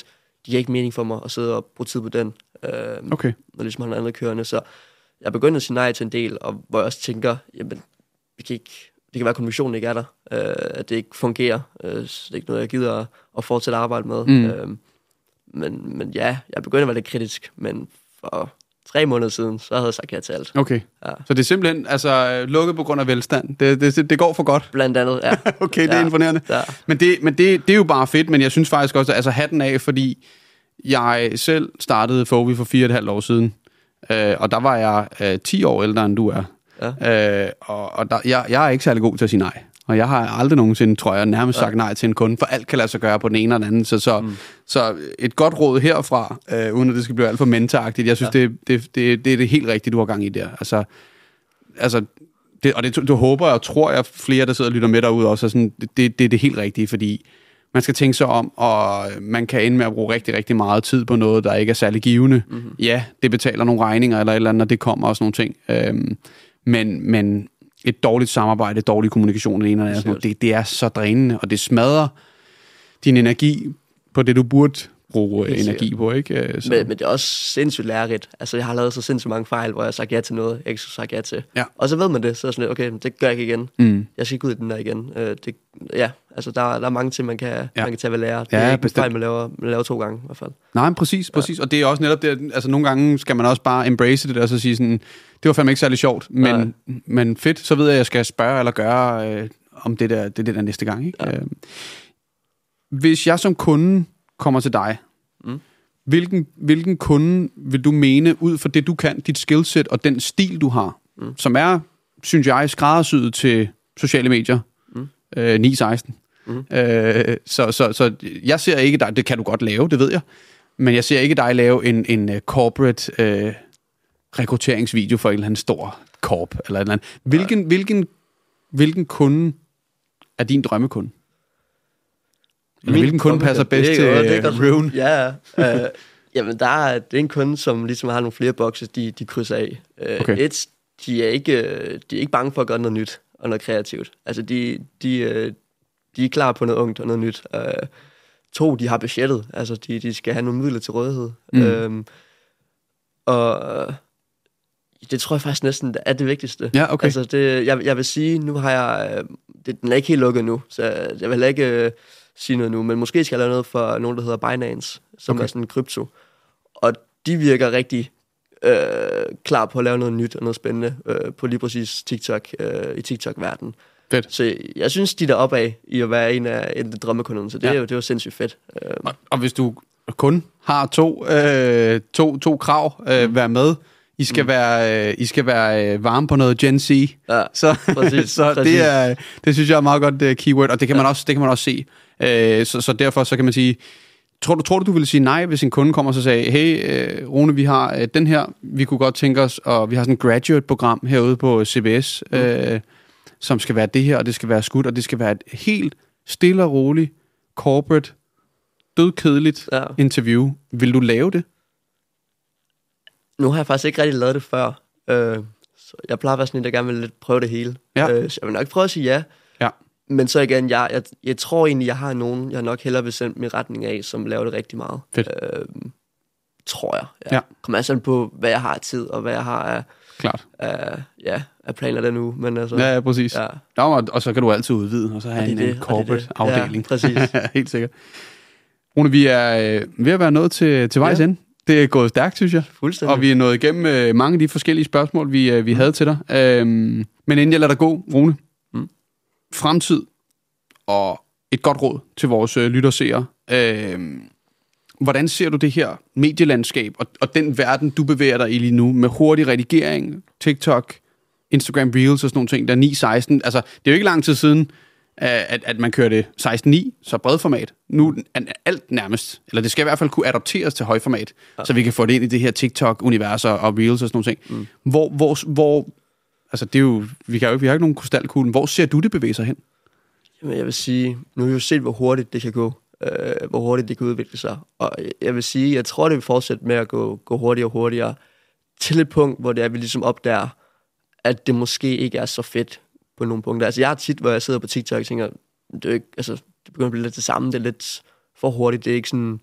giver ikke mening for mig at sidde og bruge tid på den, øh, Okay. når ligesom har noget andet kørende. Så jeg begyndte at sige nej til en del, og hvor jeg også tænker, jamen, vi kan ikke, det kan være, at kommunikationen ikke er der, øh, at det ikke fungerer, øh, så det er ikke noget, jeg gider at, at fortsætte at arbejde med. Mm. Øh, men, men ja, jeg begyndte at være lidt kritisk, men for tre måneder siden, så havde jeg sagt ja til alt. Okay. Ja. Så det er simpelthen altså, lukket på grund af velstand. Det, det, det går for godt. Blandt andet, ja. Okay, det er ja. imponerende. Ja. Men, det, men det, det er jo bare fedt, men jeg synes faktisk også, altså hatten af, fordi jeg selv startede Fovi for fire og et halvt år siden, øh, og der var jeg øh, ti år ældre, end du er. Ja. Øh, og og der, jeg, jeg er ikke særlig god til at sige nej. Og jeg har aldrig nogensinde, tror jeg, nærmest sagt nej til en kunde, for alt kan lade sig gøre på den ene eller den anden. Så, så, mm. så et godt råd herfra, øh, uden at det skal blive alt for mentoragtigt. Jeg synes, ja. det, det, det, det er det helt rigtige, du har gang i der. Altså, altså det, og det du håber og tror jeg, flere, der sidder og lytter med derude også, sådan, det, det er det helt rigtige, fordi man skal tænke sig om, og man kan ende med at bruge rigtig, rigtig meget tid på noget, der ikke er særlig givende. Mm-hmm. Ja, det betaler nogle regninger eller et eller andet, og det kommer og sådan nogle ting. Øhm, men, men et dårligt samarbejde, dårlig kommunikation, det, ene, sådan, det, det er så drænende, og det smadrer din energi på det, du burde bruge Helt energi på, ikke? Så. Men, men det er også sindssygt lærerigt. Altså, jeg har lavet så sindssygt mange fejl, hvor jeg har sagt ja til noget, jeg ikke skulle sagt ja til. Ja. Og så ved man det, så er sådan lidt, okay, det gør jeg ikke igen. Mm. Jeg skal ikke ud i den der igen. Øh, det, ja, altså, der, der er mange ting, man kan, ja. man kan tage ved lære. Det ja, er ikke bestemt. fejl, man laver, man laver to gange i hvert fald. Nej, men præcis, præcis. Ja. Og det er også netop det, altså nogle gange skal man også bare embrace det der, og så sige sådan, det var fandme ikke særlig sjovt, men, men fedt, så ved jeg, at jeg skal spørge eller gøre øh, om det der, det, det der næste gang. Ikke? Ja. Øh, hvis jeg som kunde kommer til dig, mm. hvilken, hvilken kunde vil du mene, ud fra det du kan, dit skillset og den stil du har, mm. som er, synes jeg, skræddersyet til sociale medier, mm. øh, ni seksten. Mm. Øh, så, så, så jeg ser ikke dig, det kan du godt lave, det ved jeg, men jeg ser ikke dig lave en, en uh, corporate uh, rekrutteringsvideo for en eller anden stor corp, eller et eller andet. Hvilken, hvilken, hvilken kunde er din drømmekunde? Eller hvilken kunde passer bedst til Rune? Ja, øh, jamen der er, det er en kunde, som ligesom har nogle flere bokse, de, de krydser af. Øh, okay. Et, de er, ikke, de er ikke bange for at gøre noget nyt og noget kreativt. Altså de, de, de er klar på noget ungt og noget nyt. Øh, to, de har budgettet. Altså de, de skal have nogle midler til rådighed. Mm. Øhm, og det tror jeg faktisk næsten er det vigtigste. Ja, okay. Altså det, jeg, jeg vil sige, nu har jeg, det, den er ikke helt lukket nu, så jeg vil heller ikke uh, sige noget nu, men måske skal jeg lave noget for nogen, der hedder Binance, som okay. er sådan en krypto. Og de virker rigtig øh, klar på at lave noget nyt og noget spændende øh, på lige præcis TikTok, øh, i TikTok-verdenen. Fedt. Så jeg synes, de der opad i at være en af, en af drømmekunderne, så det, ja. er jo, det er jo sindssygt fedt. Og, og hvis du kun har to, øh, to, to krav, øh, mm. vær med, I skal mm. være, øh, I skal være øh, varme på noget Gen Z. Ja, så, præcis, så præcis. Det, er, det synes jeg er meget godt uh, keyword, og det kan, ja. man også, det kan man også se. Øh, så, så derfor så kan man sige, tror du, tror du, du ville sige nej, hvis en kunde kommer og så sagde, hey, øh, Rune, vi har øh, den her, vi kunne godt tænke os, og vi har sådan et graduate-program herude på C B S, mm. øh, som skal være det her, og det skal være skudt, og det skal være et helt stille og roligt, corporate, dødkedeligt ja. interview. Vil du lave det? Nu har jeg faktisk ikke rigtig lavet det før. Øh, så jeg plejer at være sådan en, der gerne vil lidt prøve det hele. Ja. Øh, så jeg vil nok prøve at sige ja. ja. Men så igen, jeg, jeg, jeg tror egentlig, jeg har nogen, jeg nok hellere vil sende min retning af, som laver det rigtig meget. Fedt. Øh, tror jeg. Ja. Ja. Kommer altså på, hvad jeg har af tid, og hvad jeg har af, Klart. af, ja, af planer den uge. Men altså, ja, ja, præcis. Ja. Ja, og, og så kan du altid udvide, og så have en, det, en corporate-afdeling. Ja, præcis. Helt sikkert. Rune, vi er øh, ved at være nået til, til vejs ja. ende. Det er gået stærkt, synes jeg. Fuldstændig. Og vi er nået igennem øh, mange af de forskellige spørgsmål, vi, øh, vi mm. havde til dig. Øhm, men inden jeg lader dig gå, Rune, mm. fremtid og et godt råd til vores øh, lytterseere. Øhm, hvordan ser du det her medielandskab og, og den verden, du bevæger dig i lige nu, med hurtig redigering, TikTok, Instagram Reels og sådan nogle ting, der ni seksten. Altså, det er jo ikke lang tid siden, At, at man kører det seksten ni, så bredformat. Nu er alt nærmest, eller det skal i hvert fald kunne adopteres til højformat, ja. så vi kan få det ind i det her TikTok-univers og Reels og sådan nogle ting. Mm. Hvor, hvor, hvor, altså det er jo, vi, kan jo, vi har ikke nogen krystalkugle. Hvor ser du det bevæge sig hen? Jamen, jeg vil sige, nu har vi jo set, hvor hurtigt det kan gå. Øh, hvor hurtigt det kan udvikle sig. Og jeg vil sige, jeg tror, det vil fortsætte med at gå, gå hurtigere og hurtigere, til et punkt, hvor det er, vi ligesom opdager, at det måske ikke er så fedt på nogle punkter. Altså jeg har tit, hvor jeg sidder på TikTok og tænker, det er ikke, altså det begynder at blive lidt det samme, det er lidt for hurtigt, det er ikke sådan,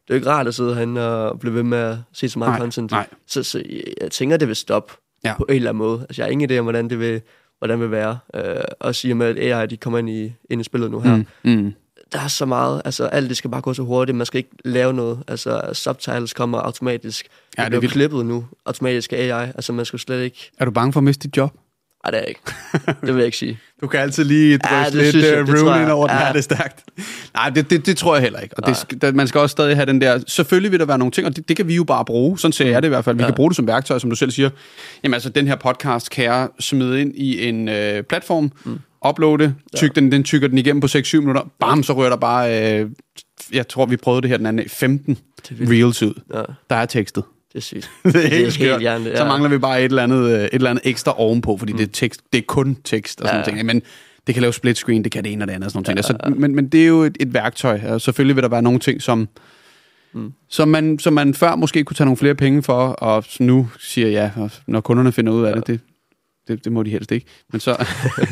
det er jo ikke rart at sidde herinde og blive ved med at se så meget nej, content. Nej. Så, så jeg tænker, det vil stoppe ja. på en eller anden måde. Altså, jeg har ingen idé om, hvordan det vil, hvordan det vil være. Øh, og sige med, at A I de kommer ind i, ind i spillet nu her. Mm. Mm. Der er så meget. Altså, alt det skal bare gå så hurtigt. Man skal ikke lave noget. Altså, subtitles kommer automatisk. Ja, det det bliver klippet nu automatisk af A I. Altså, man skal slet ikke... Er du bange for at miste dit job? Nej, det er jeg ikke. Det vil jeg ikke sige. Du kan altid lige drysse ja, lidt uh, ruin ind over den her, det er stærkt. Nej, det, det, det tror jeg heller ikke. Og det, der, man skal også stadig have den der... Selvfølgelig vil der være nogle ting, og det, det kan vi jo bare bruge. Sådan ser jeg det i hvert fald. Vi ja. kan bruge det som værktøj, som du selv siger. Jamen altså, den her podcast kan jeg smide ind i en øh, platform, mm. uploade, tyk, ja. den, den tykker den igennem på seks syv minutter. Bam, så rører der bare... Øh, jeg tror, vi prøvede det her den anden femten reels ud. Ja. Der er tekstet. Det er sygt. Det er helt skørt. Ja. Så mangler vi bare et eller andet, et eller andet ekstra ovenpå, fordi mm. det, er tekst, det er kun tekst og sådan ja. ting. Men det kan lave split screen, det kan det ene og det andet og sådan noget. Ja. Så, men, men det er jo et, et værktøj. Og selvfølgelig vil der være nogle ting, som, mm. som, man, som man før måske kunne tage nogle flere penge for, og nu siger ja, når kunderne finder ud af ja. det, det, det, det må de helst ikke. Men så...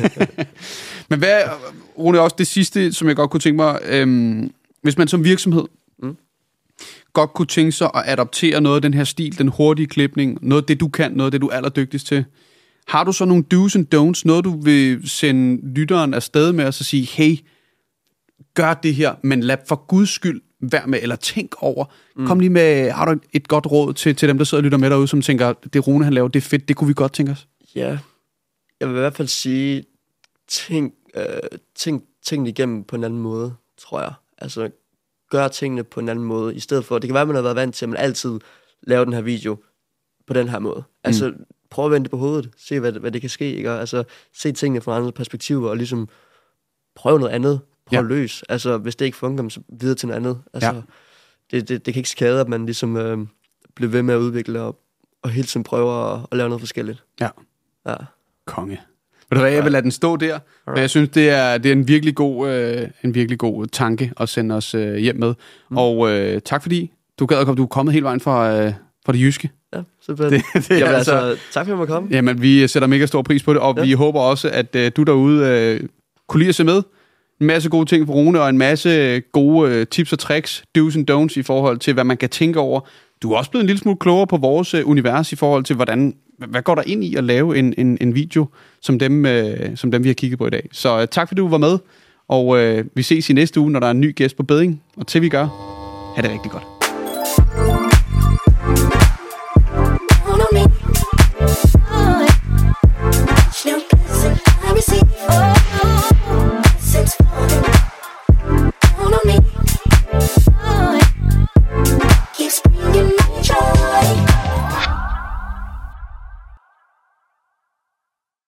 men hvad, Rune, også det sidste, som jeg godt kunne tænke mig, øhm, hvis man som virksomhed mm. godt kunne tænke sig at adoptere noget af den her stil, den hurtige klipning, noget af det, du kan, noget af det, du er allerdygtigst til. Har du så nogle do's and don'ts, noget du vil sende lytteren afsted med, og så sige, hey, gør det her, men lad for guds skyld være med, eller tænk over. Mm. Kom lige med, har du et godt råd til, til dem, der sidder og lytter med derude, som tænker, det Rune, han laver, det er fedt, det kunne vi godt tænke os? Ja, jeg vil i hvert fald sige, tænk, øh, tænk tingene igennem på en anden måde, tror jeg. Altså, gør tingene på en anden måde, i stedet for, det kan være, at man har været vant til, at man altid laver den her video på den her måde. Altså, mm. prøv at vende det på hovedet, se hvad, hvad det kan ske, ikke? Altså, se tingene fra andre perspektiver, og ligesom prøve noget andet, prøv ja. at løse. Altså, hvis det ikke fungerer, så videre til noget andet. Altså, ja. det, det, det kan ikke skade, at man ligesom øh, bliver ved med at udvikle, og, og hele tiden prøver at, at lave noget forskelligt. Ja. Ja. Konge. Ved du hvad, jeg vil lade den stå der, men jeg synes, det er, det er en, virkelig god, øh, en virkelig god tanke at sende os øh, hjem med. Mm. Og øh, tak fordi du gad at komme, du er kommet hele vejen fra, øh, fra det jyske. Ja, selvfølgelig. Det, det jamen, altså, altså, tak for at jeg måtte komme. Jamen, vi sætter mega stor pris på det, og ja. vi håber også, at øh, du derude øh, kunne lide at se med. En masse gode ting for Rune, og en masse gode øh, tips og tricks, do's and don'ts i forhold til, hvad man kan tænke over. Du er også blevet en lille smule klogere på vores øh, univers i forhold til, hvordan, hvad går der ind i at lave en, en, en video, som dem, øh, som dem, vi har kigget på i dag. Så øh, tak, fordi du var med, og øh, vi ses i næste uge, når der er en ny gæst på bedding. Og til vi gør, ha' det rigtig godt.